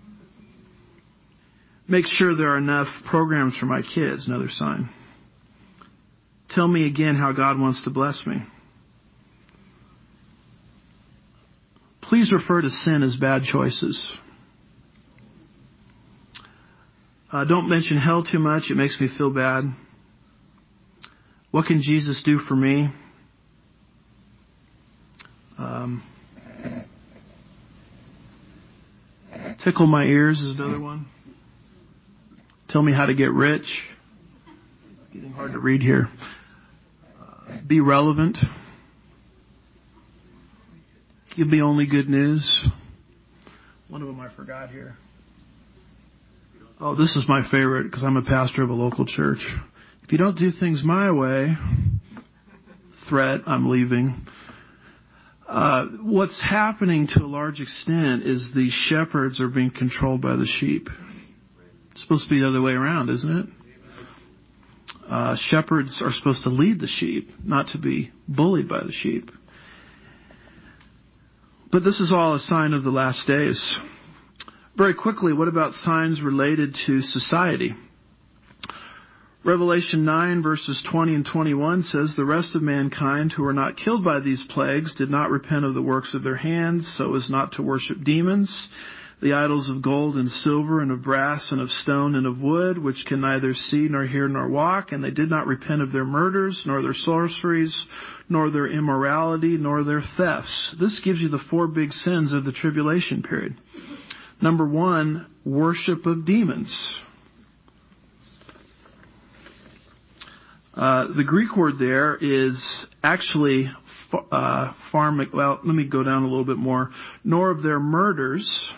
Make sure there are enough programs for my kids, another sign. Tell me again how God wants to bless me. Please refer to sin as bad choices. Uh, don't mention hell too much. It makes me feel bad. What can Jesus do for me? Um, tickle my ears is another one. Tell me how to get rich. It's getting hard to read here. Uh, be relevant. Give me only good news. One of them I forgot here. Oh, this is my favorite because I'm a pastor of a local church. If you don't do things my way, threat, I'm leaving. Uh, what's happening to a large extent is the shepherds are being controlled by the sheep. It's supposed to be the other way around, isn't it? Uh, shepherds are supposed to lead the sheep, not to be bullied by the sheep. But this is all a sign of the last days. Very quickly, what about signs related to society? Revelation nine verses twenty and twenty-one says, "The rest of mankind who were not killed by these plagues did not repent of the works of their hands, so as not to worship demons, the idols of gold and silver and of brass and of stone and of wood, which can neither see nor hear nor walk. And they did not repent of their murders, nor their sorceries, nor their immorality, nor their thefts." This gives you the four big sins of the tribulation period. Number one, worship of demons. Uh, the Greek word there is actually uh, pharma. Well, let me go down a little bit more. Nor of their murders,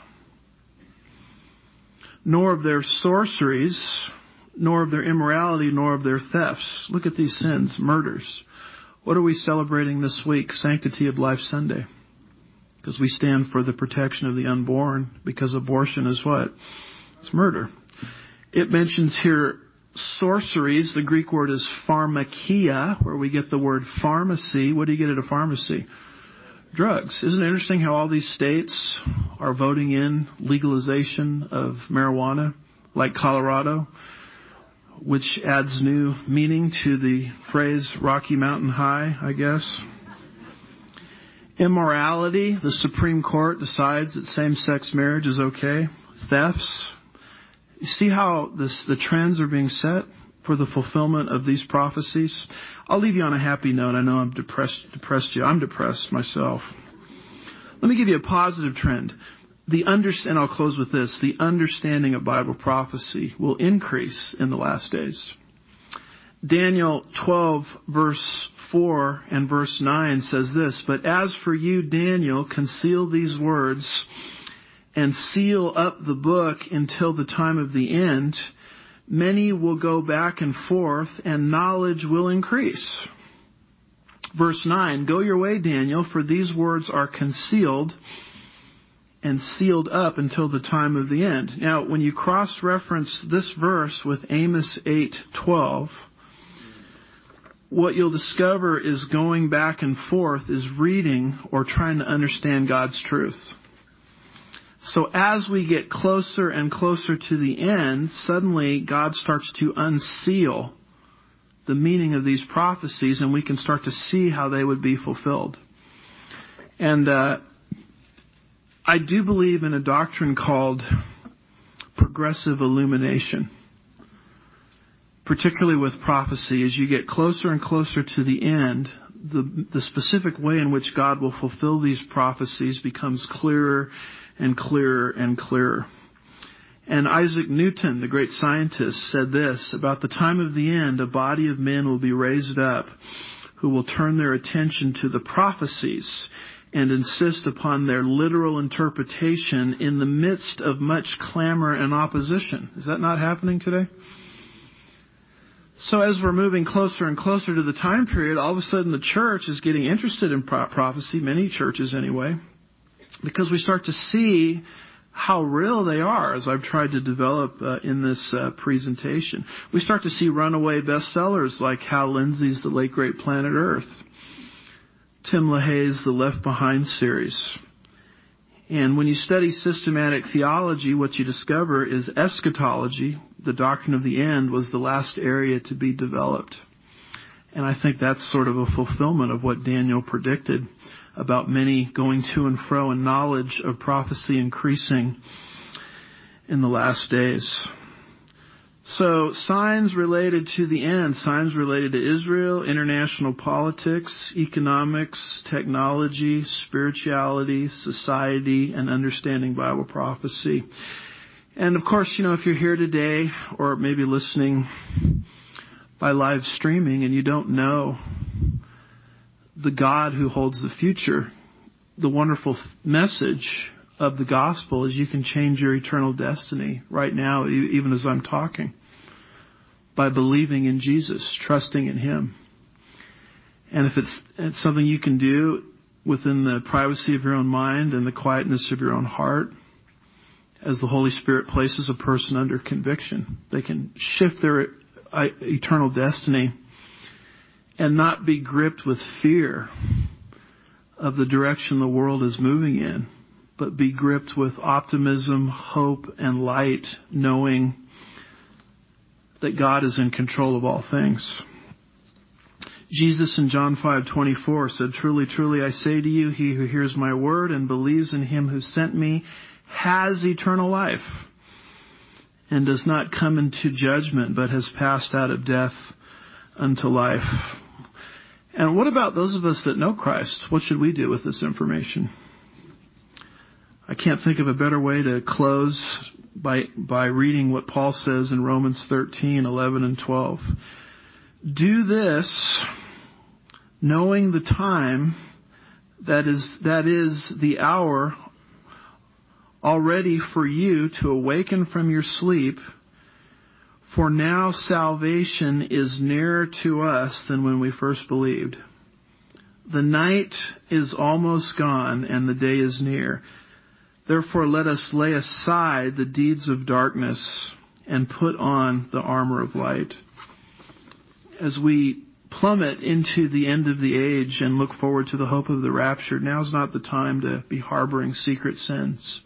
nor of their sorceries, nor of their immorality, nor of their thefts. Look at these sins, murders. What are we celebrating this week? Sanctity of Life Sunday. Because we stand for the protection of the unborn, because abortion is what? It's murder. It mentions here sorceries. The Greek word is pharmakia, where we get the word pharmacy. What do you get at a pharmacy? Drugs. Isn't it interesting how all these states are voting in legalization of marijuana, like Colorado, which adds new meaning to the phrase Rocky Mountain High, I guess. Immorality. The Supreme Court decides that same-sex marriage is okay. Thefts. You see how this, the trends are being set for the fulfillment of these prophecies? I'll leave you on a happy note. I know I'm depressed, depressed you. I'm depressed myself. Let me give you a positive trend. The under, and I'll close with this. The understanding of Bible prophecy will increase in the last days. Daniel twelve verse four and verse nine says this, "But as for you, Daniel, conceal these words and seal up the book until the time of the end. Many will go back and forth, and knowledge will increase." Verse nine, "Go your way, Daniel, for these words are concealed and sealed up until the time of the end." Now, when you cross-reference this verse with Amos eight twelve, what you'll discover is going back and forth is reading or trying to understand God's truth. So as we get closer and closer to the end, suddenly God starts to unseal the meaning of these prophecies, and we can start to see how they would be fulfilled. And uh, I do believe in a doctrine called progressive illumination, particularly with prophecy. As you get closer and closer to the end, the, the specific way in which God will fulfill these prophecies becomes clearer and clearer and clearer. And Isaac Newton, the great scientist, said this, "About the time of the end, a body of men will be raised up who will turn their attention to the prophecies and insist upon their literal interpretation in the midst of much clamor and opposition." Is that not happening today? So as we're moving closer and closer to the time period, all of a sudden the church is getting interested in pro- prophecy, many churches anyway, because we start to see how real they are, as I've tried to develop uh, in this uh, presentation. We start to see runaway bestsellers like Hal Lindsey's The Late Great Planet Earth, Tim LaHaye's The Left Behind series. And when you study systematic theology, what you discover is eschatology, the doctrine of the end, was the last area to be developed. And I think that's sort of a fulfillment of what Daniel predicted about many going to and fro and knowledge of prophecy increasing in the last days. So signs related to the end, signs related to Israel, international politics, economics, technology, spirituality, society, and understanding Bible prophecy. And of course, you know, if you're here today or maybe listening by live streaming and you don't know the God who holds the future, the wonderful message of the gospel is you can change your eternal destiny right now, even as I'm talking, by believing in Jesus, trusting in Him. And if it's, it's something you can do within the privacy of your own mind and the quietness of your own heart, as the Holy Spirit places a person under conviction, they can shift their eternal destiny and not be gripped with fear of the direction the world is moving in, but be gripped with optimism, hope, and light, knowing that God is in control of all things. Jesus in John five twenty-four said, "Truly, truly, I say to you, he who hears my word and believes in him who sent me has eternal life and does not come into judgment, but has passed out of death unto life." And what about those of us that know Christ? What should we do with this information? I can't think of a better way to close by by reading what Paul says in Romans thirteen, eleven, and twelve. "Do this, knowing the time, that is, that is the hour already for you to awaken from your sleep, for now salvation is nearer to us than when we first believed. The night is almost gone and the day is near. Therefore let us lay aside the deeds of darkness and put on the armor of light." As we plummet into the end of the age and look forward to the hope of the rapture, now's not the time to be harboring secret sins.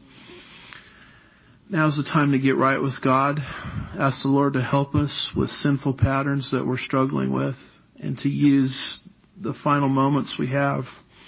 Now's the time to get right with God, ask the Lord to help us with sinful patterns that we're struggling with, and to use the final moments we have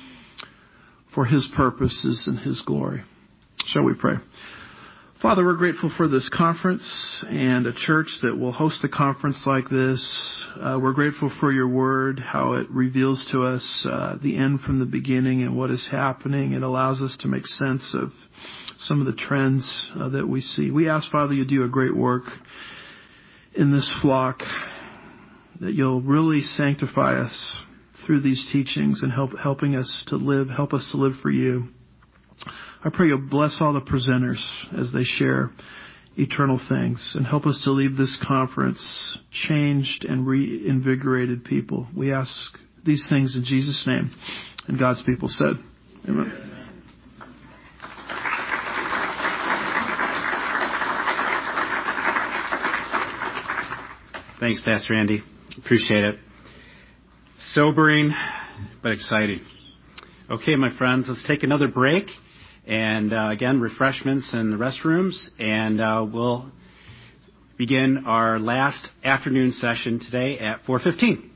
for His purposes and His glory. Shall we pray? Father, we're grateful for this conference and a church that will host a conference like this. Uh, we're grateful for your word, how it reveals to us uh, the end from the beginning and what is happening. It allows us to make sense of some of the trends uh, that we see. We ask, Father, you do a great work in this flock, that you'll really sanctify us through these teachings and help helping us to live, help us to live for you. I pray you'll bless all the presenters as they share eternal things, and help us to leave this conference changed and reinvigorated people. We ask these things in Jesus' name. And God's people said, amen. Thanks, Pastor Andy. Appreciate it. Sobering, but exciting. Okay, my friends, let's take another break. And uh, again, refreshments in the restrooms. And uh, we'll begin our last afternoon session today at four fifteen.